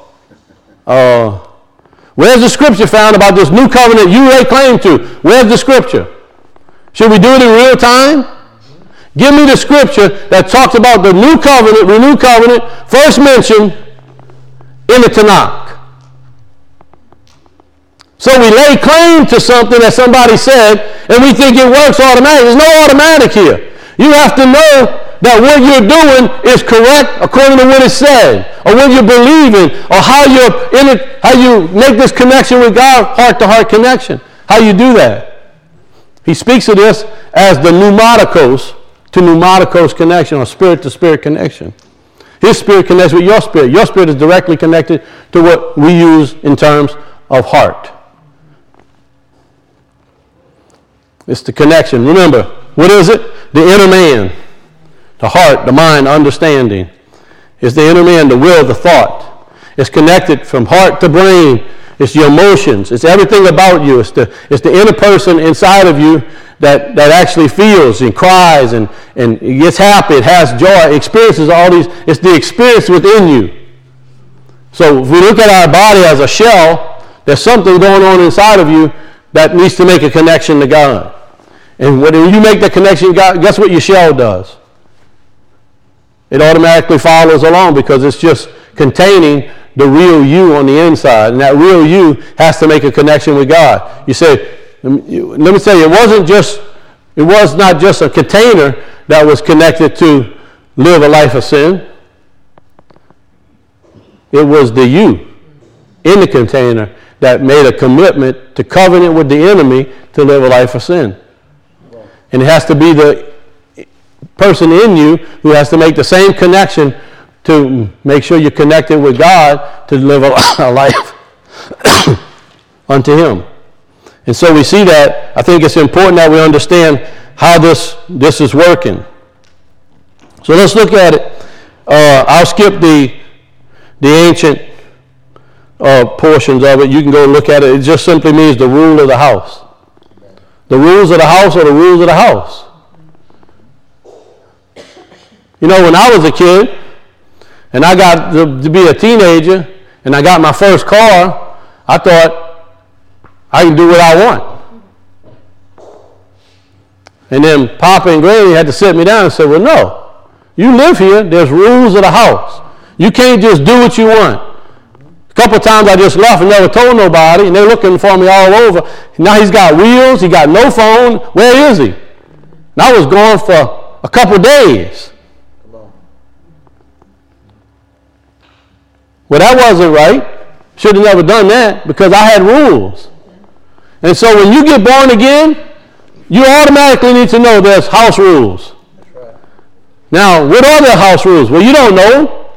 where's the scripture found about this new covenant you lay claim to? Where's the scripture? Should we do it in real time? Give me the scripture that talks about the new covenant, renewed covenant, first mentioned in the Tanakh. So we lay claim to something that somebody said, and we think it works automatically. There's no automatic here. You have to know that what you're doing is correct according to what it said, or what you're believing, or how you're in it, how you make this connection with God, heart-to-heart connection. How you do that. He speaks of this as the pneumaticos to pneumaticos connection, or spirit-to-spirit connection. His spirit connects with your spirit. Your spirit is directly connected to what we use in terms of heart. It's the connection. Remember, what is it? The inner man. The heart, the mind, understanding. It's the inner man, the will, the thought. It's connected from heart to brain. It's your emotions. It's everything about you. It's the inner person inside of you that actually feels and cries and gets happy. It has joy. Experiences all these. It's the experience within you. So if we look at our body as a shell, there's something going on inside of you that needs to make a connection to God. And when you make that connection to God, guess what your shell does? It automatically follows along because it's just containing the real you on the inside. And that real you has to make a connection with God. You say, let me tell you, it was not just a container that was connected to live a life of sin. It was the you in the container that made a commitment to covenant with the enemy to live a life of sin. And it has to be the person in you who has to make the same connection to make sure you're connected with God to live a life unto him. And so we see that. I think it's important that we understand how this is working. So let's look at it. I'll skip the ancient portions of it. You can go and look at it. It just simply means the rule of the house. The rules of the house are the rules of the house. You know, when I was a kid, and I got to be a teenager, and I got my first car, I thought I can do what I want. And then Papa and Granny had to sit me down and say, well, no. You live here. There's rules of the house. You can't just do what you want. A couple of times I just left and never told nobody, and they're looking for me all over. Now he's got wheels. He got no phone. Where is he? And I was gone for a couple of days. Well, that wasn't right. Should have never done that because I had rules. And so when you get born again, you automatically need to know there's house rules. That's right. Now, what are the house rules? Well, you don't know.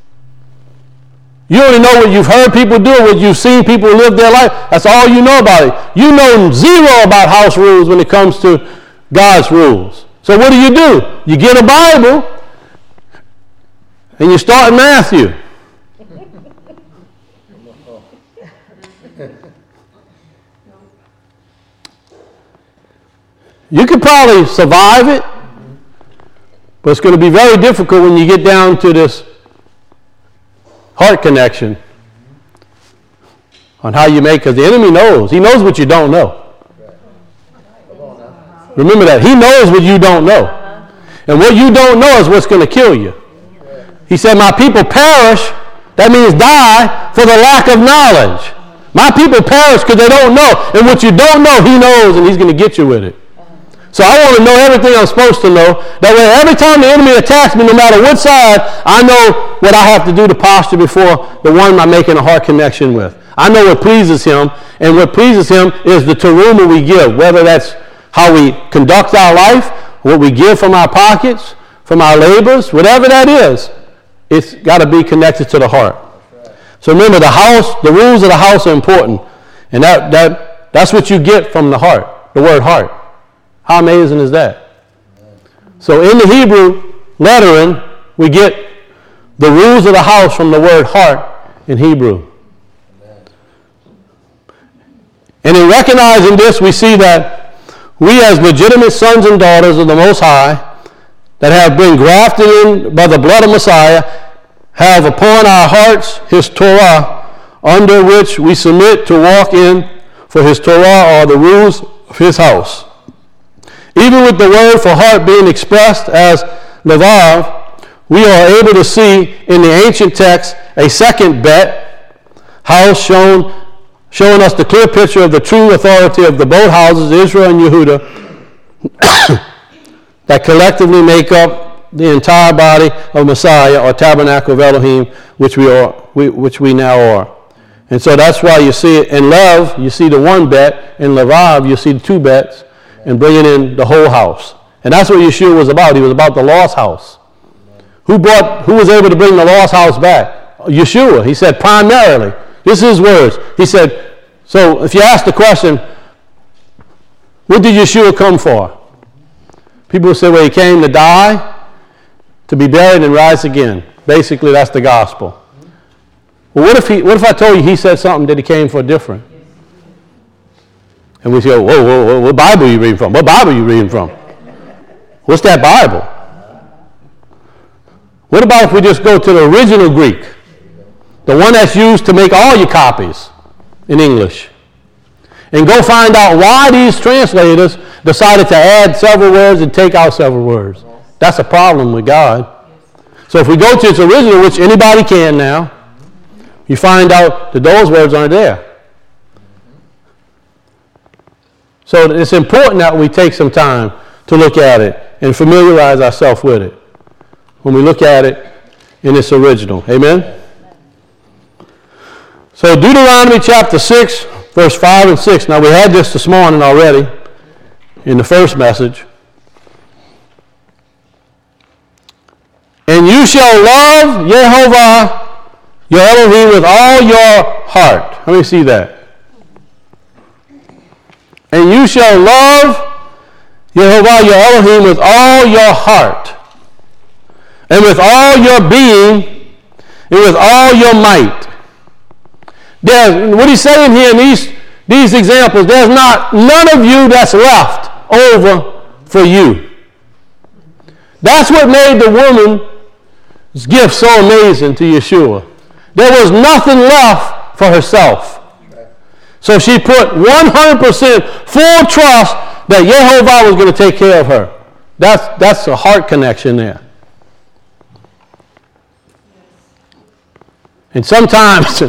You only know what you've heard people do, what you've seen people live their life. That's all you know about it. You know zero about house rules when it comes to God's rules. So what do? You get a Bible and you start in Matthew. You could probably survive it, but it's going to be very difficult when you get down to this heart connection on how you make, because the enemy knows. He knows what you don't know. Remember that. He knows what you don't know. And what you don't know is what's going to kill you. He said, my people perish, that means die, for the lack of knowledge. My people perish because they don't know. And what you don't know, he knows, and he's going to get you with it. So I want to know everything I'm supposed to know. That way every time the enemy attacks me, no matter what side, I know what I have to do to posture before the one I'm making a heart connection with. I know what pleases him, and what pleases him is the teruma we give, whether that's how we conduct our life, what we give from our pockets, from our labors, whatever that is, it's got to be connected to the heart. So remember, the rules of the house are important, and that's what you get from the heart, the word heart. How amazing is that? So in the Hebrew lettering, we get the rules of the house from the word heart in Hebrew. And in recognizing this, we see that we as legitimate sons and daughters of the Most High that have been grafted in by the blood of Messiah have upon our hearts his Torah, under which we submit to walk in, for his Torah are the rules of his house. Even with the word for heart being expressed as levav, we are able to see in the ancient text a second bet, house showing us the clear picture of the true authority of the both houses, Israel and Yehuda, that collectively make up the entire body of Messiah, or tabernacle of Elohim, which we now are. And so that's why you see it in Lev, you see the one bet, in Levav you see the two bets, and bringing in the whole house. And that's what Yeshua was about. He was about the lost house. Who was able to bring the lost house back? Yeshua. He said primarily. This is his words. He said, so if you ask the question, what did Yeshua come for? People will say, well, he came to die, to be buried, and rise again. Basically, that's the gospel. Well, what if I told you he said something that he came for different? And we say, whoa, what Bible are you reading from? What Bible are you reading from? What's that Bible? What about if we just go to the original Greek? The one that's used to make all your copies in English. And go find out why these translators decided to add several words and take out several words. That's a problem with God. So if we go to its original, which anybody can now, you find out that those words aren't there. So it's important that we take some time to look at it and familiarize ourselves with it when we look at it in its original. Amen? So Deuteronomy chapter 6, verse 5 and 6. Now we had this morning already in the first message. And you shall love Yehovah your Elohim with all your heart. Let me see that. And you shall love Yehovah your Elohim with all your heart, and with all your being, and with all your might. What he's saying here in these examples, there's none of you that's left over for you. That's what made the woman's gift so amazing to Yeshua. There was nothing left for herself. So she put 100% full trust that Yehovah was going to take care of her. That's a heart connection there. And sometimes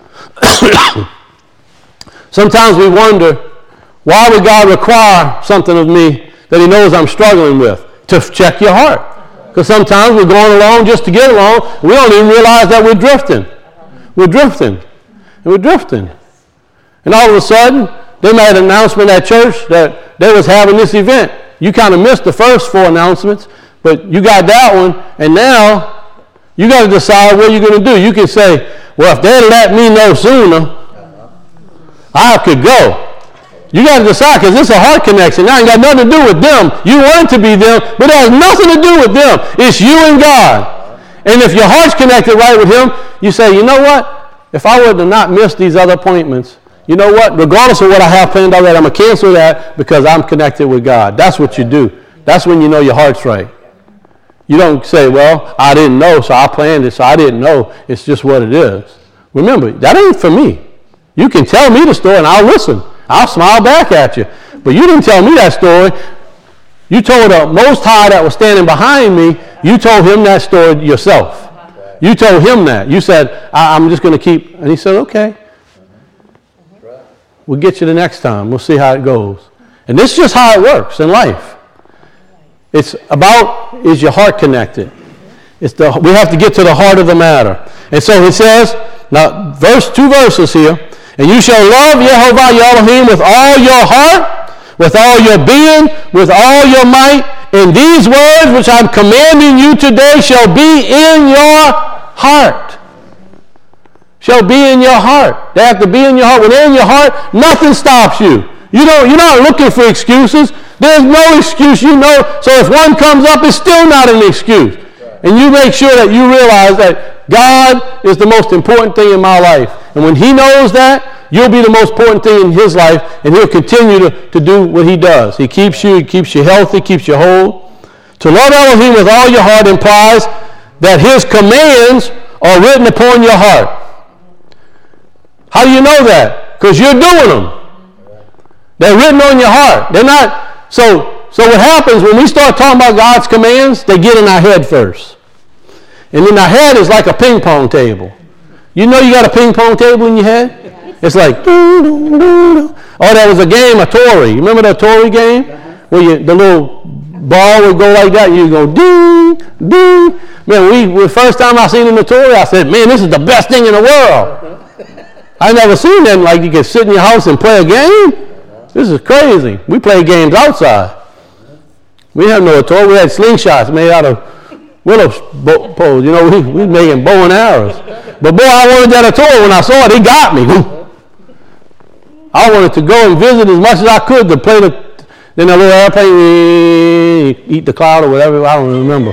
we wonder, why would God require something of me that he knows I'm struggling with? To check your heart. Because sometimes we're going along just to get along. We don't even realize that we're drifting. We're drifting. And we're drifting. And all of a sudden, they made an announcement at church that they was having this event. You kind of missed the first 4 announcements, but you got that one, and now you got to decide what you're going to do. You can say, well, if they'd let me know sooner, I could go. You got to decide, because it's a heart connection. Now, it ain't got nothing to do with them. You want it to be them, but it has nothing to do with them. It's you and God. And if your heart's connected right with him, you say, you know what? If I were to not miss these other appointments, you know what? Regardless of what I have planned already, I'm going to cancel that because I'm connected with God. That's what you do. That's when you know your heart's right. You don't say, well, I didn't know, so I planned it, so I didn't know. It's just what it is. Remember, that ain't for me. You can tell me the story, and I'll listen. I'll smile back at you. But you didn't tell me that story. You told the Most High that was standing behind me, you told him that story yourself. You told him that. You said, I'm just going to keep. And he said, okay. We'll get you the next time. We'll see how it goes. And this is just how it works in life. It's about, is your heart connected? We have to get to the heart of the matter. And so it says, now 2 verses here, and you shall love Yehovah your Elohim with all your heart, with all your being, with all your might. And these words which I'm commanding you today shall be in your heart. Shall be in your heart. They have to be in your heart. When they're in your heart, nothing stops you. You're not looking for excuses. There's no excuse, you know. So if one comes up, it's still not an excuse. And you make sure that you realize that God is the most important thing in my life. And when he knows that, you'll be the most important thing in his life, and he'll continue to do what he does. He keeps you healthy, keeps you whole. To love Elohim with all your heart implies that his commands are written upon your heart. How do you know that? Because you're doing them. They're written on your heart. They're not. So what happens when we start talking about God's commands, they get in our head first. And in our head is like a ping pong table. You know you got a ping pong table in your head? It's like, oh, that was a game, Atari. You remember the Atari game? Where the little ball would go like that, and you go ding, ding. Man, the first time I seen an Atari, I said, man, this is the best thing in the world. I never seen that, like you can sit in your house and play a game. This is crazy. We play games outside. We have no Atari. We had slingshots made out of willow poles. You know, we making bow and arrows. But boy, I wanted that Atari. When I saw it, it got me. I wanted to go and visit as much as I could to play then a little airplane, eat the cloud or whatever. I don't remember.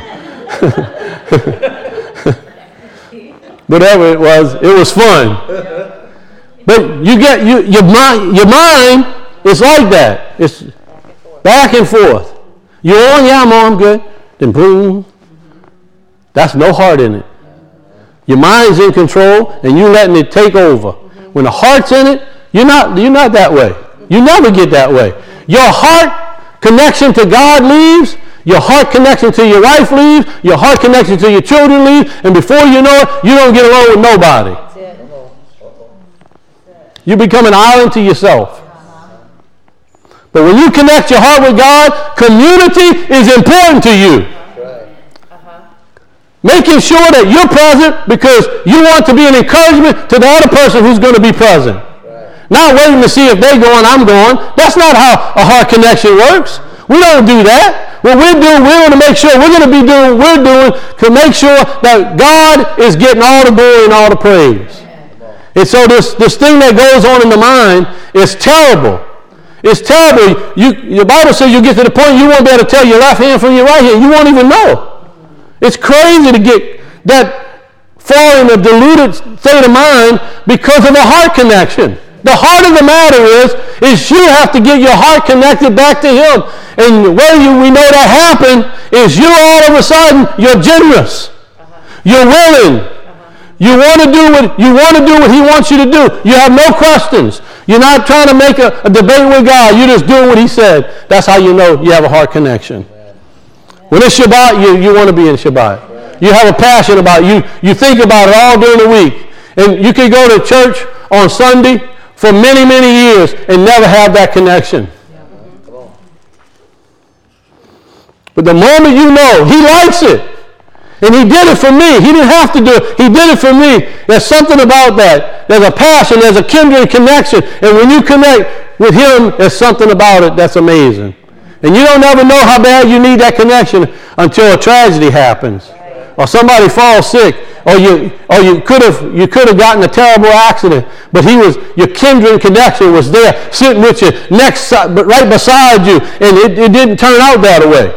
Whatever it was fun. But you get your mind is like that. It's back and forth. You're on, yeah, I'm good. Then boom. That's no heart in it. Your mind's in control, and you're letting it take over. When the heart's in it, you're not that way. You never get that way. Your heart connection to God leaves, Your heart connection to your wife leaves, your heart connection to your children leaves, and before you know it, you don't get along with nobody. You become an island to yourself. But when you connect your heart with God, community is important to you. Making sure that you're present because you want to be an encouragement to the other person who's going to be present. Not waiting to see if they're going, I'm going. That's not how a heart connection works. We don't do that. What we're doing, we're going to make sure we're going to be doing what we're doing to make sure that God is getting all the glory and all the praise. And so this thing that goes on in the mind is terrible. It's terrible. The Bible says you get to the point you won't be able to tell your left hand from your right hand. You won't even know. It's crazy to get that far in a diluted state of mind because of a heart connection. The heart of the matter is you have to get your heart connected back to Him. And the way we know that happened is you all of a sudden, you're generous. You're willing. You want to do what He wants you to do. You have no questions. You're not trying to make a debate with God. You're just doing what He said. That's how you know you have a heart connection. When it's Shabbat, you want to be in Shabbat. You have a passion about it. You think about it all during the week. And you can go to church on Sunday for many, many years and never have that connection. But the moment you know He likes it, and He did it for me. He didn't have to do it. He did it for me. There's something about that. There's a passion. There's a kindred connection. And when you connect with Him, there's something about it that's amazing. And you don't ever know how bad you need that connection until a tragedy happens. Or somebody falls sick. Or you could have gotten a terrible accident. But your kindred connection was there, sitting with you, right beside you. And it didn't turn out that way.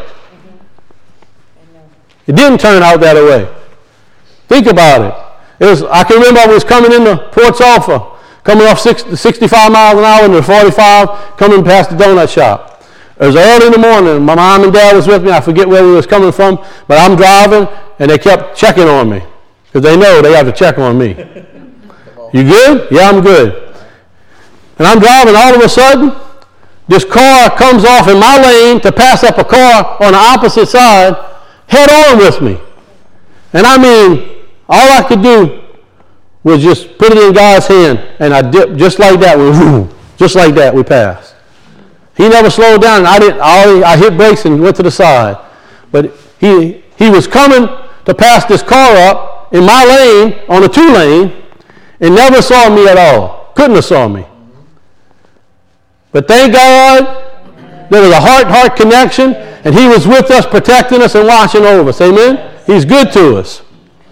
It didn't turn out that way. Think about it. I can remember I was coming into Port Sulphur, coming off 65 miles an hour into 45, coming past the donut shop. It was early in the morning. My mom and dad was with me. I forget where we was coming from, but I'm driving, and they kept checking on me because they know they have to check on me. You good? Yeah, I'm good. And I'm driving. All of a sudden, this car comes off in my lane to pass up a car on the opposite side, head on with me. And I mean, all I could do was just put it in God's hand, and I dipped just like that. Just like that, we passed. He never slowed down. I hit brakes and went to the side. But he was coming to pass this car up in my lane on a 2-lane and never saw me at all. Couldn't have saw me. But thank God there was a heart-heart connection, and He was with us, protecting us and watching over us. Amen? He's good to us.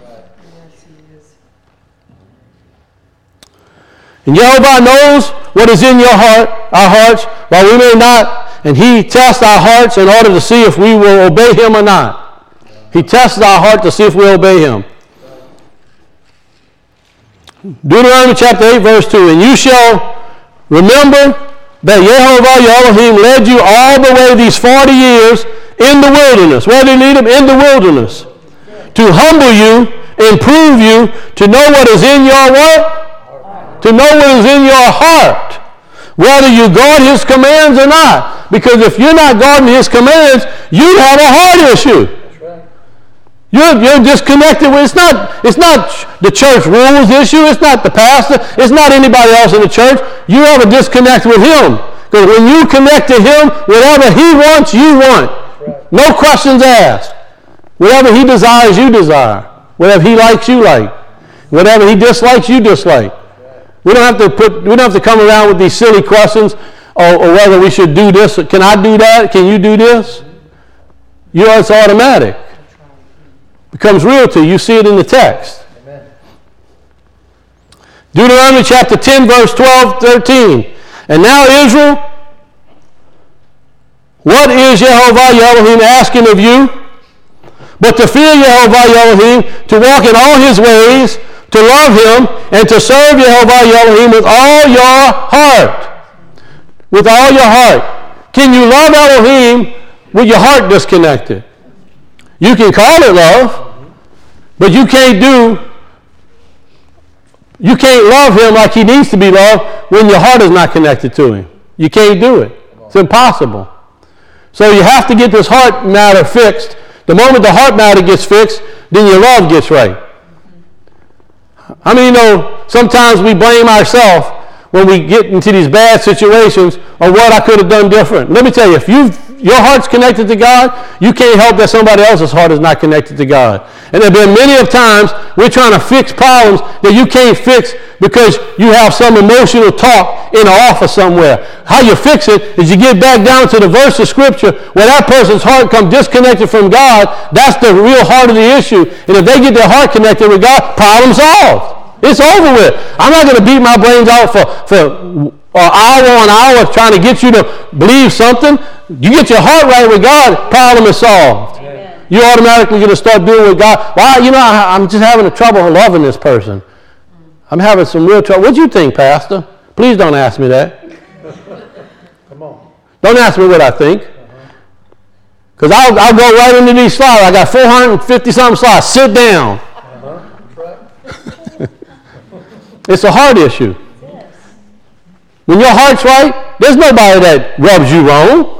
And Jehovah knows what is in our hearts, while we may not, and He tests our hearts in order to see if we will obey Him or not. He tests our heart to see if we obey Him. Deuteronomy chapter 8, verse 2, and you shall remember that Jehovah your Elohim led you all the way these 40 years in the wilderness. Where did He lead them? In the wilderness. To humble you and prove you to know what is in your what? To know what is in your heart, whether you guard His commands or not. Because if you're not guarding His commands, you have a heart issue. That's right. You're disconnected with. It's not the church rules issue. It's not the pastor. It's not anybody else in the church. You have a disconnect with Him. Because when you connect to Him, whatever He wants, you want. Right. No questions asked. Whatever He desires, you desire. Whatever He likes, you like. Whatever He dislikes, you dislike. We don't have to come around with these silly questions or whether we should do this. Can I do that? Can you do this? It's automatic. It becomes real to you. You see it in the text. Amen. Deuteronomy chapter 10, verse 12, 13. And now Israel, what is Jehovah your Elohim asking of you? But to fear Jehovah your Elohim, to walk in all His ways, to love Him, and to serve Jehovah your Elohim with all your heart. With all your heart. Can you love Elohim with your heart disconnected? You can call it love, but you can't love Him like He needs to be loved when your heart is not connected to Him. You can't do it. It's impossible. So you have to get this heart matter fixed. The moment the heart matter gets fixed, then your love gets right. I mean, sometimes we blame ourselves when we get into these bad situations of what I could have done different. Let me tell you, if your heart's connected to God, you can't help that somebody else's heart is not connected to God. And there have been many of times we're trying to fix problems that you can't fix because you have some emotional talk in an office somewhere. How you fix it is you get back down to the verse of Scripture where that person's heart comes disconnected from God. That's the real heart of the issue. And if they get their heart connected with God, problem solved. It's over with. I'm not going to beat my brains out for hour on hour trying to get you to believe something. You get your heart right with God, problem is solved. Amen. You're automatically going to start doing with God. Well, I'm just having a trouble loving this person. I'm having some real trouble. What do you think, Pastor? Please don't ask me that. Come on. Don't ask me what I think. Because I'll go right into these slides. I got 450-something slides. Sit down. It's a heart issue. Yes. When your heart's right, there's nobody that rubs you wrong.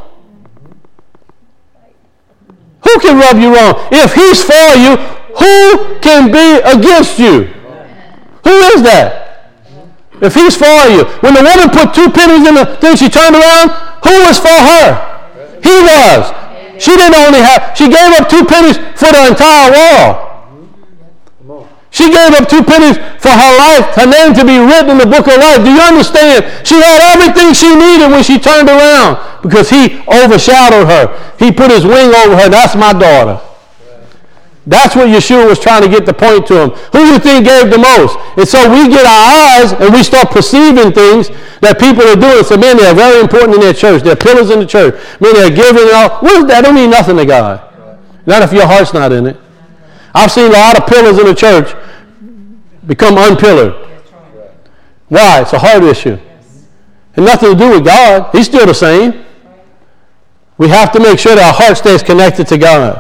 Who can rub you wrong? If he's for you, who can be against you? Who is that? If he's for you. When the woman put 2 pennies in the thing, she turned around, who was for her? He was. She gave up 2 pennies for the entire world. She gave up 2 pennies for her life, her name to be written in the book of life. Do you understand? She had everything she needed when she turned around because he overshadowed her. He put his wing over her. That's my daughter. That's what Yeshua was trying to get the point to him. Who do you think gave the most? And so we get our eyes and we start perceiving things that people are doing. So, man, they're very important in their church. They're pillars in the church. Man, they're giving and all. What is that? Don't mean nothing to God. Not if your heart's not in it. I've seen a lot of pillars in the church become unpillared. Why? It's a heart issue. And nothing to do with God. He's still the same. We have to make sure that our heart stays connected to God.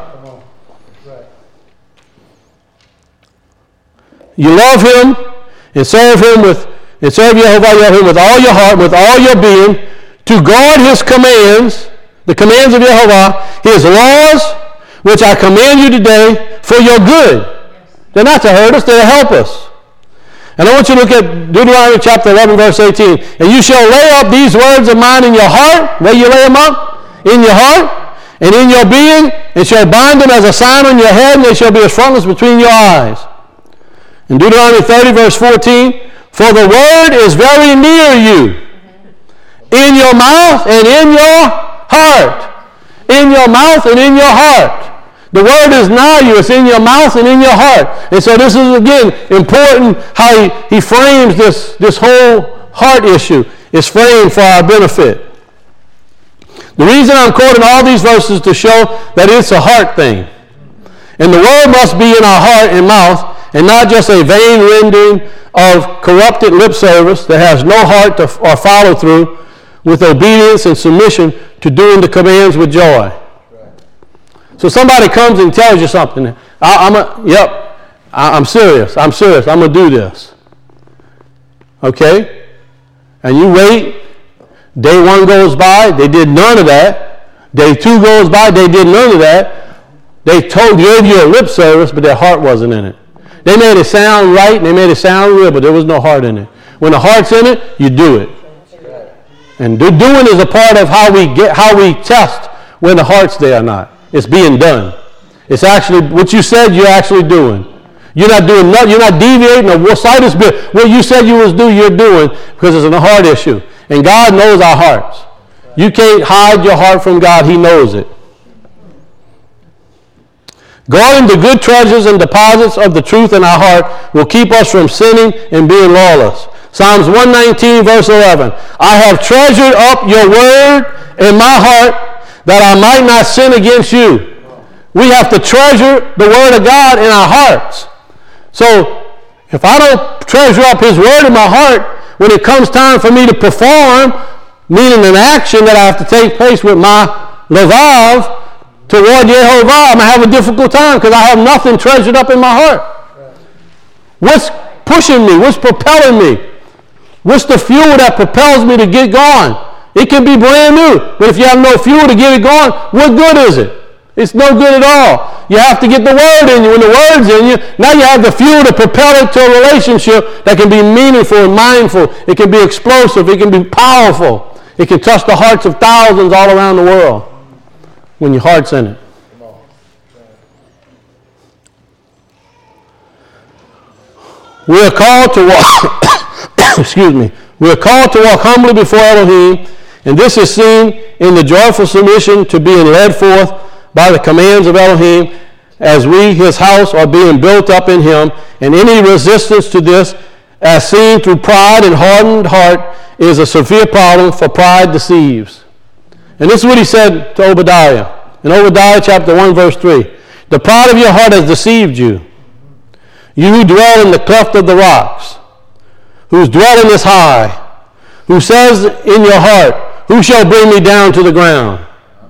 You love him and serve him serve Yehovah with all your heart, with all your being, to guard his commands, the commands of Yehovah, his laws, which I command you today for your good. They're not to hurt us, they're to help us. And I want you to look at Deuteronomy chapter 11, verse 18. And you shall lay up these words of mine in your heart. Where you lay them up? In your heart and in your being, and shall bind them as a sign on your head, and they shall be as frontlets between your eyes. In Deuteronomy 30, verse 14, for the word is very near you, in your mouth and in your heart. In your mouth and in your heart. The word is nigh you. It's in your mouth and in your heart. And so this is, again, important how he frames this whole heart issue. It's framed for our benefit. The reason I'm quoting all these verses to show that it's a heart thing. And the word must be in our heart and mouth, and not just a vain rendering of corrupted lip service that has no heart or follow through with obedience and submission to doing the commands with joy. So somebody comes and tells you something. I'm serious. I'm going to do this. Okay? And you wait. Day 1 goes by. They did none of that. Day 2 goes by. They did none of that. They gave you a lip service, but their heart wasn't in it. They made it sound right and they made it sound real, but there was no heart in it. When the heart's in it, you do it. And the doing is a part of how we test when the heart's there or not. It's being done. It's actually what you said you're actually doing. You're not doing nothing. You're not deviating the slightest bit. What you said you was doing, you're doing because it's a heart issue. And God knows our hearts. You can't hide your heart from God. He knows it. Guarding the good treasures and deposits of the truth in our heart will keep us from sinning and being lawless. Psalms 119, verse 11. I have treasured up your word in my heart that I might not sin against you. We have to treasure the word of God in our hearts. So if I don't treasure up his word in my heart, when it comes time for me to perform, meaning an action that I have to take place with my levav toward Yehovah, I'm going to have a difficult time because I have nothing treasured up in my heart. What's pushing me? What's propelling me? What's the fuel that propels me to get going? It can be brand new, but if you have no fuel to get it going, what good is it? It's no good at all. You have to get the Word in you. When the Word's in you, now you have the fuel to propel it to a relationship that can be meaningful and mindful. It can be explosive. It can be powerful. It can touch the hearts of thousands all around the world when your heart's in it. We are called to walk, excuse me, we are called to walk humbly before Elohim, and this is seen in the joyful submission to being led forth by the commands of Elohim as we, his house, are being built up in him, and any resistance to this, as seen through pride and hardened heart, is a severe problem, for pride deceives. And this is what he said to Obadiah. In Obadiah chapter 1, verse 3. The pride of your heart has deceived you. You who dwell in the cleft of the rocks, whose dwelling is high, who says in your heart, who shall bring me down to the ground?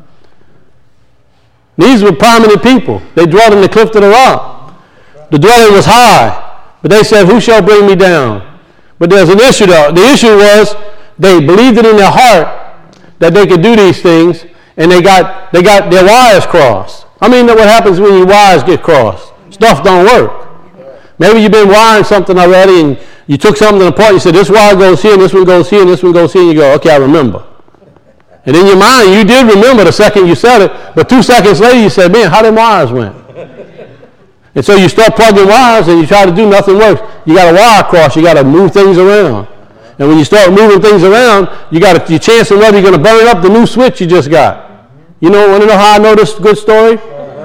These were prominent people. They dwelt in the cleft of the rock. The dwelling was high, but they said, who shall bring me down? But there's an issue though. The issue was they believed it in their heart that they could do these things, and they got their wires crossed. I mean, what happens when your wires get crossed? Stuff don't work. Maybe you've been wiring something already, and you took something apart, and you said, this wire goes here, and this one goes here, and this one goes here, and you go, okay, I remember. And in your mind, you did remember the second you said it, but 2 seconds later, you said, man, how them wires went? And so you start plugging wires, and you try to do nothing works. You got a wire cross, you got to move things around. And when you start moving things around, your chance of whether you're going to burn up the new switch you just got. You know, want to know how I know this good story?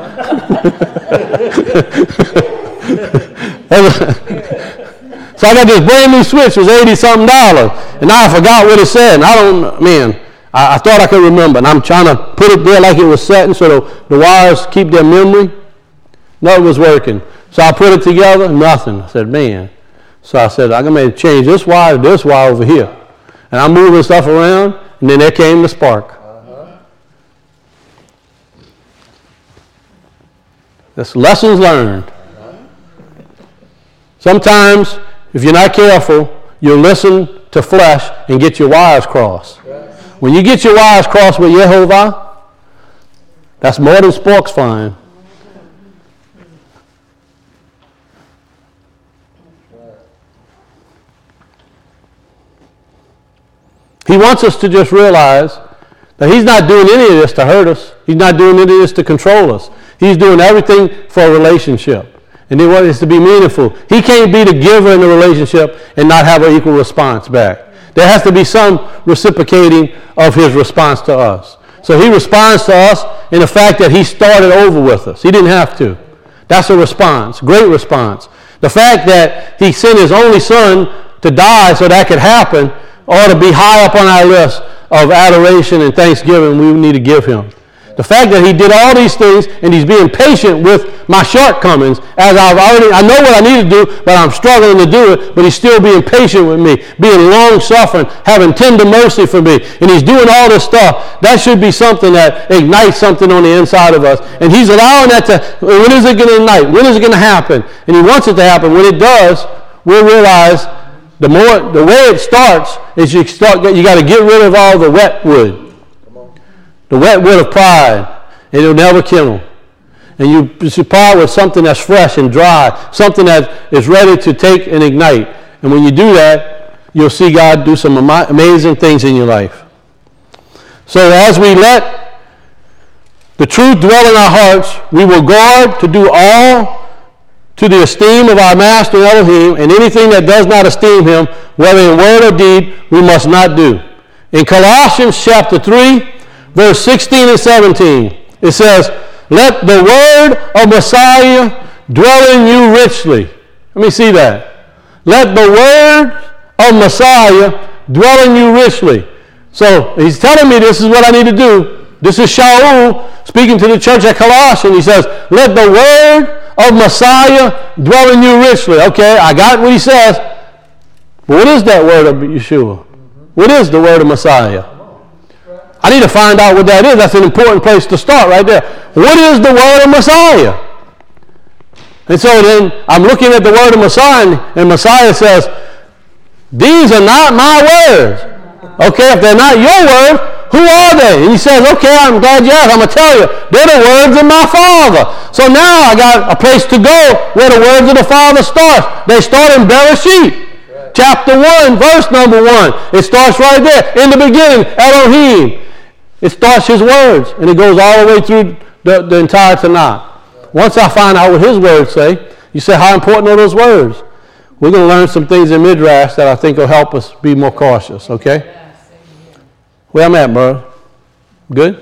So I got this brand new switch. It was $80-something, and now I forgot what it said. And I thought I could remember, and I'm trying to put it there like it was set, so the wires keep their memory. Nothing was working. So I put it together, nothing. I said, man. So I said, I'm going to change this wire to this wire over here. And I'm moving stuff around, and then there came the spark. That's lessons learned. Sometimes, if you're not careful, you'll listen to flesh and get your wires crossed. When you get your wires crossed with Yehovah, that's more than sparks flying. He wants us to just realize that he's not doing any of this to hurt us. He's not doing any of this to control us. He's doing everything for a relationship. And he wants it to be meaningful. He can't be the giver in the relationship and not have an equal response back. There has to be some reciprocating of his response to us. So he responds to us in the fact that he started over with us. He didn't have to. That's a response, great response. The fact that he sent his only son to die so that could happen ought to be high up on our list of adoration and thanksgiving we need to give him. The fact that he did all these things and he's being patient with my shortcomings, as I know what I need to do, but I'm struggling to do it, but he's still being patient with me, being long-suffering, having tender mercy for me, and he's doing all this stuff. That should be something that ignites something on the inside of us, and he's allowing that to, when is it going to ignite? When is it going to happen? And he wants it to happen. When it does, we'll realize the way it starts is you got to get rid of all the wet wood. The wet wood of pride, and it'll never kindle. And you supply it with something that's fresh and dry, something that is ready to take and ignite. And when you do that, you'll see God do some amazing things in your life. So as we let the truth dwell in our hearts, we will guard to do all to the esteem of our Master Elohim, and anything that does not esteem him, whether in word or deed, we must not do. In Colossians chapter 3, verse 16 and 17, it says, let the word of Messiah dwell in you richly. Let me see that. Let the word of Messiah dwell in you richly. So he's telling me this is what I need to do. This is Shaul speaking to the church at Colossians. He says, let the word of Messiah dwell in you richly. Okay, I got what he says. But what is that word of Yeshua? What is the word of Messiah? I need to find out what that is. That's an important place to start right there. What is the word of Messiah? And so then I'm looking at the word of Messiah, and Messiah says, these are not my words. Okay, if they're not your words, who are they? And he says, okay, I'm glad you asked. I'm going to tell you. They're the words of my Father. So now I got a place to go where the words of the Father start. They start in Bereshit. Right. Chapter 1, verse number 1. It starts right there. In the beginning, Elohim. It starts his words. And it goes all the way through the entire Tanakh. Right. Once I find out what his words say, you say, how important are those words? We're going to learn some things in Midrash that I think will help us be more cautious, okay? Where I'm at, bro? Good?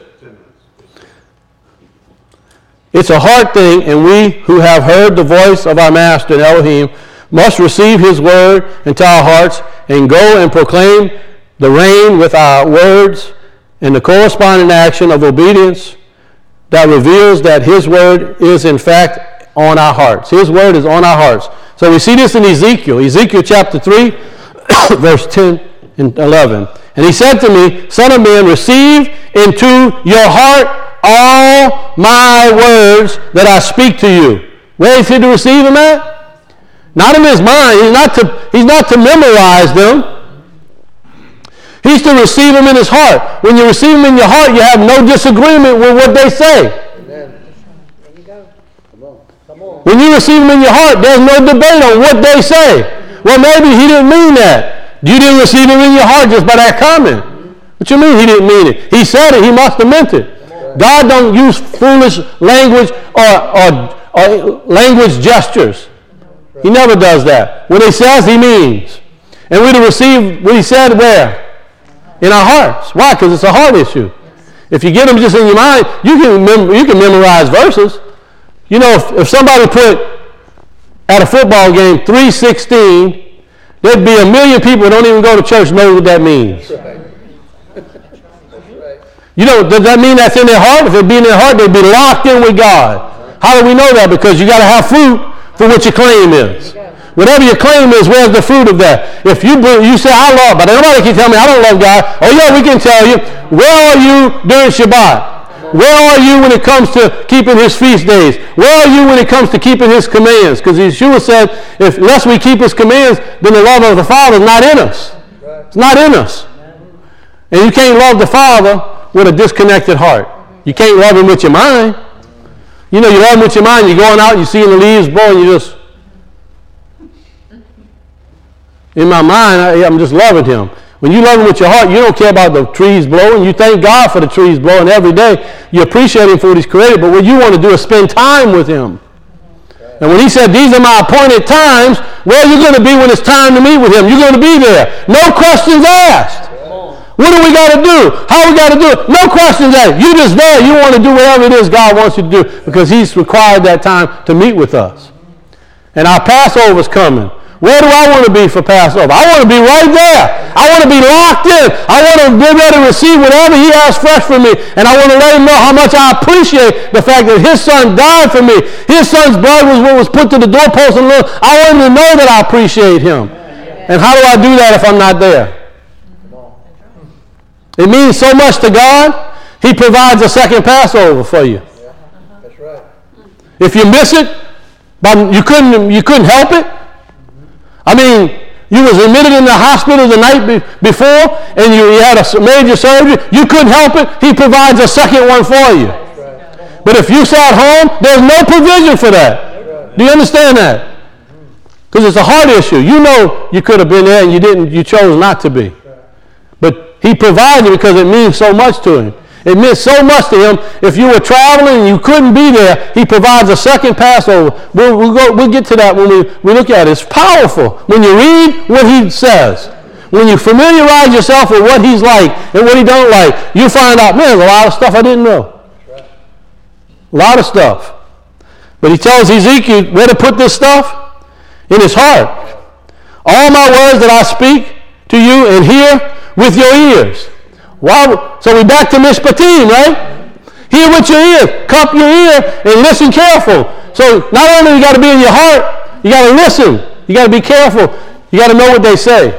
It's a hard thing, and we who have heard the voice of our Master in Elohim must receive his word into our hearts and go and proclaim the reign with our words and the corresponding action of obedience that reveals that his word is in fact on our hearts. His word is on our hearts. So we see this in Ezekiel. Ezekiel chapter 3, verse 10 and 11. And he said to me, Son of man, receive into your heart all my words that I speak to you. Where is he to receive them at? Not in his mind. He's not to memorize them. He's to receive them in his heart. When you receive them in your heart, you have no disagreement with what they say. Amen. There you go. Come on. When you receive them in your heart, there's no debate on what they say. Well, maybe he didn't mean that. You didn't receive him in your heart just by that comment. What you mean he didn't mean it? He said it. He must have meant it. God don't use foolish language or language gestures. He never does that. What he says, he means. And we're to receive what he said where? In our hearts. Why? Because it's a heart issue. If you get them just in your mind, you can memorize verses. You know, if somebody put at a football game 3:16, there'd be 1 million people who don't even go to church know what that means. You know, does that mean that's in their heart? If it be in their heart, they'd be locked in with God. How do we know that? Because you got to have fruit for what your claim is. Whatever your claim is, where's the fruit of that? If you say, I love, but nobody can tell me I don't love God. Oh yeah, we can tell you. Where are you during Shabbat? Where are you when it comes to keeping his feast days? Where are you when it comes to keeping his commands? Because Yeshua said, unless we keep his commands, then the love of the Father is not in us. It's not in us. And you can't love the Father with a disconnected heart. You can't love him with your mind. You know, you love him with your mind, you're going out, you're seeing the leaves blowing, you just, in my mind, I'm just loving him. When you love him with your heart, you don't care about the trees blowing. You thank God for the trees blowing every day. You appreciate him for what he's created, but what you want to do is spend time with him. And when he said, these are my appointed times, where are you going to be when it's time to meet with him? You're going to be there. No questions asked. What do we got to do? How we got to do it? No questions asked. You're just there. You want to do whatever it is God wants you to do because he's required that time to meet with us. And our Passover's coming. Where do I want to be for Passover? I want to be right there. I want to be locked in. I want to be able to receive whatever he has fresh for me. And I want to let him know how much I appreciate the fact that his son died for me. His son's blood was what was put to the doorpost. And I want him to know that I appreciate him. And how do I do that if I'm not there? It means so much to God, he provides a second Passover for you. That's right. If you miss it, but you couldn't help it. I mean, you was admitted in the hospital the night before, and you had a major surgery. You couldn't help it. He provides a second one for you. Right. But if you sat home, there's no provision for that. Right. Do you understand that? Because it's a heart issue. You know you could have been there, and you didn't. You chose not to be. But he provides it because it means so much to him. It meant so much to him. If you were traveling and you couldn't be there, he provides a second Passover. We'll get to that when we look at it. It's powerful. When you read what he says, when you familiarize yourself with what he's like and what he don't like, you find out, man, there's a lot of stuff I didn't know. A lot of stuff. But he tells Ezekiel where to put this stuff? In his heart. All my words that I speak to you and hear with your ears. Wow. So we're back to Mishpatim, right? Hear with your ear. Cup your ear and listen careful. So not only you got to be in your heart, you got to listen. You got to be careful. You got to know what they say.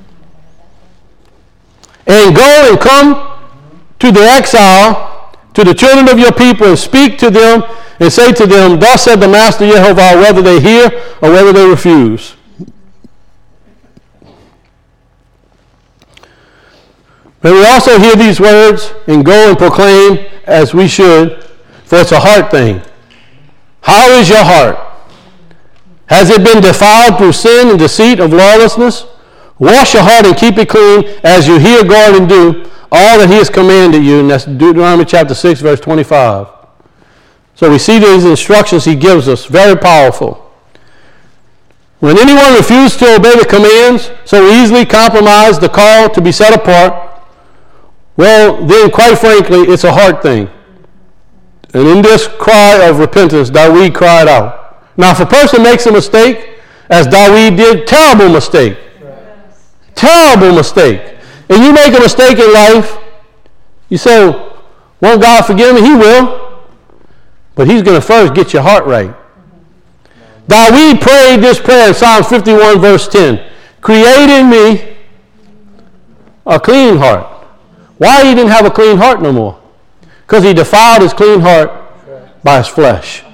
And go and come to the exile, to the children of your people, and speak to them and say to them, thus said the Master Yehovah, whether they hear or whether they refuse. But we also hear these words and go and proclaim as we should, for it's a heart thing. How is your heart? Has it been defiled through sin and deceit of lawlessness? Wash your heart and keep it clean as you hear God and do all that he has commanded you. And that's Deuteronomy chapter 6, verse 25. So we see these instructions he gives us, very powerful. When anyone refuses to obey the commands, so easily compromise the call to be set apart, well, then, quite frankly, it's a heart thing. And in this cry of repentance, Dawid cried out. Now, if a person makes a mistake, as Dawid did, terrible mistake. Terrible mistake. And you make a mistake in life, you say, won't God forgive me? He will. But he's going to first get your heart right. Dawid prayed this prayer in Psalm 51, verse 10. Create in me a clean heart. Why he didn't have a clean heart no more? Because he defiled his clean heart by his flesh.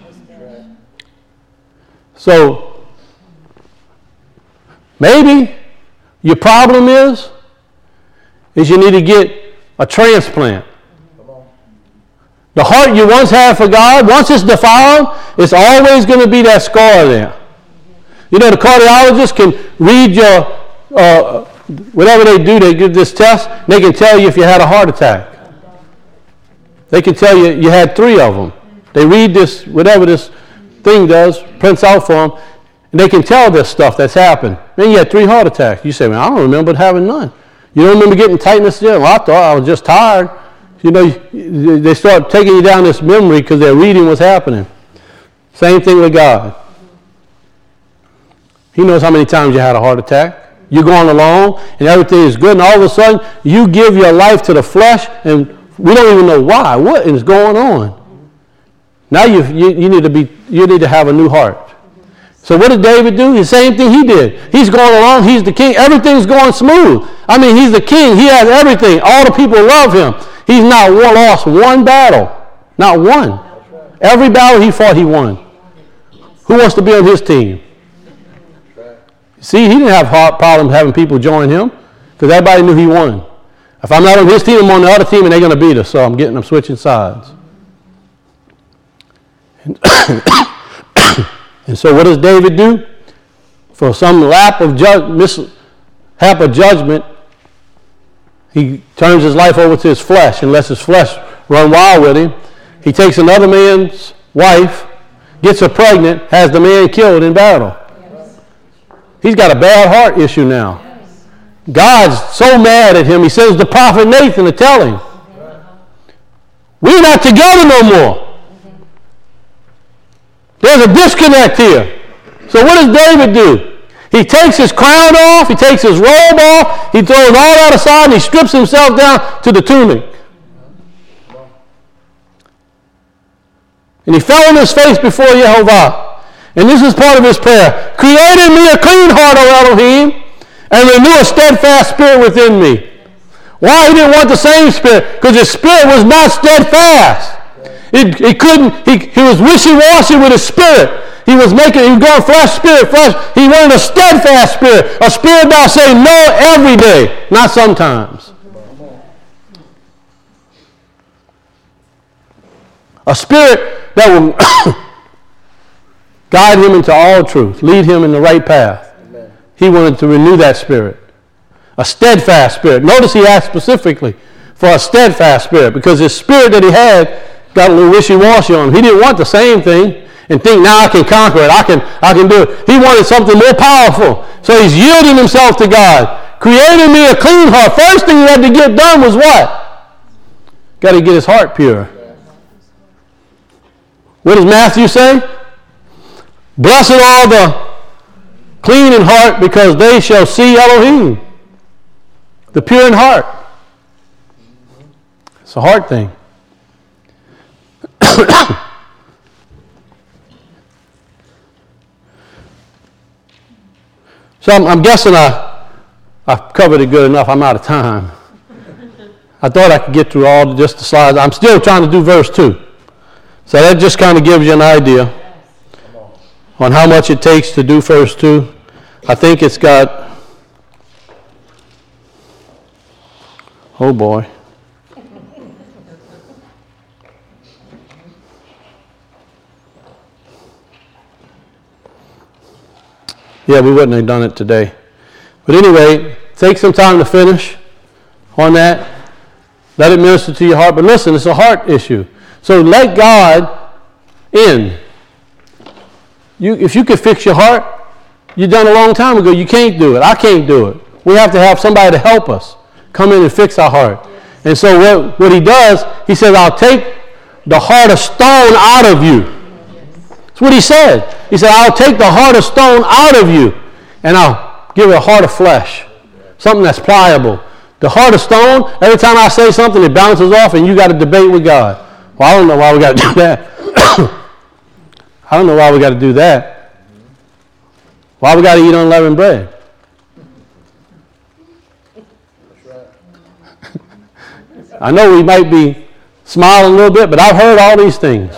So, maybe your problem is you need to get a transplant. The heart you once had for God, once it's defiled, it's always going to be that scar there. You know, the cardiologist can read your, whatever they do, they give this test, they can tell you if you had a heart attack. They can tell you you had 3 of them. They read this, whatever this thing does, prints out for them, and they can tell this stuff that's happened. Then you had 3 heart attacks. You say, man, I don't remember having none. You don't remember getting tightness there? Well, I thought I was just tired. You know, they start taking you down this memory because they're reading what's happening. Same thing with God. He knows how many times you had a heart attack. You're going along and everything is good, and all of a sudden you give your life to the flesh, and we don't even know why. What is going on? Now you need to have a new heart. So what did David do? The same thing he did. He's going along. He's the king. Everything's going smooth. I mean, he's the king. He has everything. All the people love him. He's not lost one battle. Not one. Every battle he fought, he won. Who wants to be on his team? See, he didn't have hard problems having people join him because everybody knew he won. If I'm not on his team, I'm on the other team, and they're going to beat us. So I'm switching sides. And so what does David do? For some mishap of judgment, he turns his life over to his flesh and lets his flesh run wild with him. He takes another man's wife, gets her pregnant, has the man killed in battle. He's got a bad heart issue now. God's so mad at him, he sends the prophet Nathan to tell him, we're not together no more. There's a disconnect here. So what does David do? He takes his crown off, he takes his robe off, he throws all that aside, and he strips himself down to the tunic. And he fell on his face before Yehovah. And this is part of his prayer. Create in me a clean heart, O Elohim, and renew a steadfast spirit within me. Why? He didn't want the same spirit, because his spirit was not steadfast. He was wishy-washy with his spirit. He was going flesh, spirit, flesh. He wanted a steadfast spirit, a spirit that will say no every day, not sometimes. A spirit that will guide him into all truth, lead him in the right path. Amen. He wanted to renew that spirit. A steadfast spirit. Notice he asked specifically for a steadfast spirit because his spirit that he had got a little wishy-washy on him. He didn't want the same thing and think, now I can conquer it. I can do it. He wanted something more powerful. So he's yielding himself to God. Creating me a clean heart. First thing he had to get done was what? Got to get his heart pure. What does Matthew say? Blessed are the clean in heart, because they shall see Elohim. The pure in heart. It's a heart thing. So I'm guessing I've covered it good enough. I'm out of time. I thought I could get through just the slides. I'm still trying to do verse 2. So that just kind of gives you an idea on how much it takes to do verse 2. I think it's got, Oh boy. Yeah, we wouldn't have done it today. But anyway, take some time to finish on that. Let it minister to your heart. But listen, it's a heart issue. So let God in. If you could fix your heart, you've done a long time ago. You can't do it. I can't do it. We have to have somebody to help us come in and fix our heart. And so what he does, he says, I'll take the heart of stone out of you. That's what he said. He said, I'll take the heart of stone out of you, and I'll give it a heart of flesh, something that's pliable. The heart of stone, every time I say something, it bounces off, and you got to debate with God. Well, I don't know why we got to do that. I don't know why we got to do that. Why we got to eat unleavened bread? I know we might be smiling a little bit, but I've heard all these things.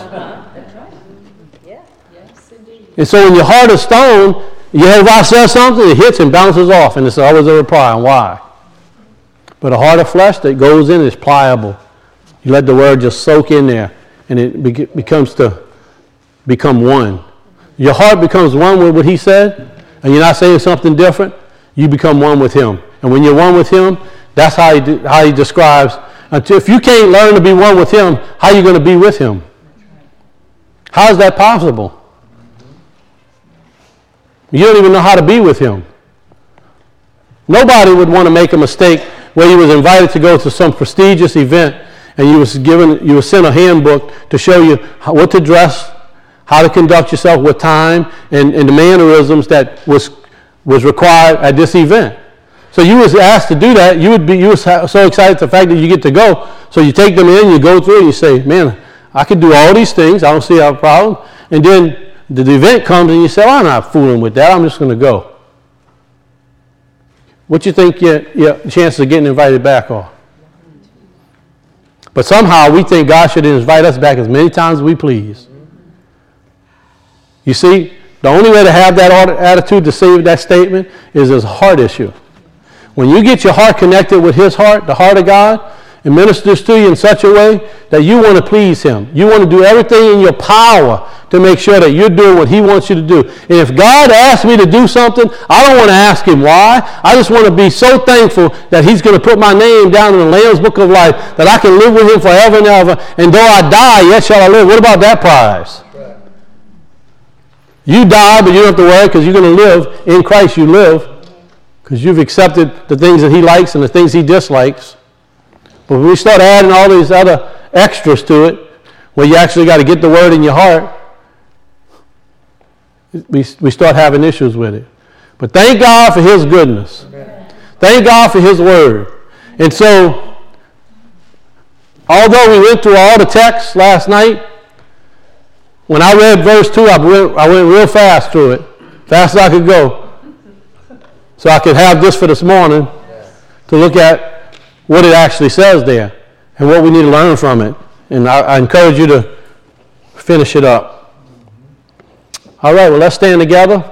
And so when your heart is stone, if I say something, it hits and bounces off, and it's always a reply on why. But a heart of flesh that goes in is pliable. You let the word just soak in there, and it becomes to become one. Your heart becomes one with what he said, and you're not saying something different. You become one with him. And when you're one with him, that's how he describes. If you can't learn to be one with him, how are you going to be with him? How is that possible? You don't even know how to be with him. Nobody would want to make a mistake where you was invited to go to some prestigious event and you were sent a handbook to show you what to dress, how to conduct yourself with time, and the mannerisms that was required at this event. So you was asked to do that. You were so excited the fact that you get to go. So you take them in, you go through, and you say, man, I can do all these things. I don't see a problem. And then the event comes and you say, well, I'm not fooling with that. I'm just going to go. What you think your chances of getting invited back are? But somehow we think God should invite us back as many times as we please. You see, the only way to have that attitude to say that statement is as a heart issue. When you get your heart connected with his heart, the heart of God, it ministers to you in such a way that you want to please him. You want to do everything in your power to make sure that you're doing what he wants you to do. And if God asks me to do something, I don't want to ask him why. I just want to be so thankful that he's going to put my name down in the Lamb's Book of Life, that I can live with him forever and ever. And though I die, yet shall I live. What about that prize? Right. You die, but you don't have to worry, because you're going to live. In Christ you live, because you've accepted the things that he likes and the things he dislikes. But when we start adding all these other extras to it, where you actually got to get the word in your heart, we start having issues with it. But thank God for his goodness. Amen. Thank God for his word. And so, although we went through all the texts last night, when I read verse 2, I went real fast through it. Fast as I could go. So I could have this for this morning to look at what it actually says there and what we need to learn from it. And I encourage you to finish it up. All right, well, let's stand together.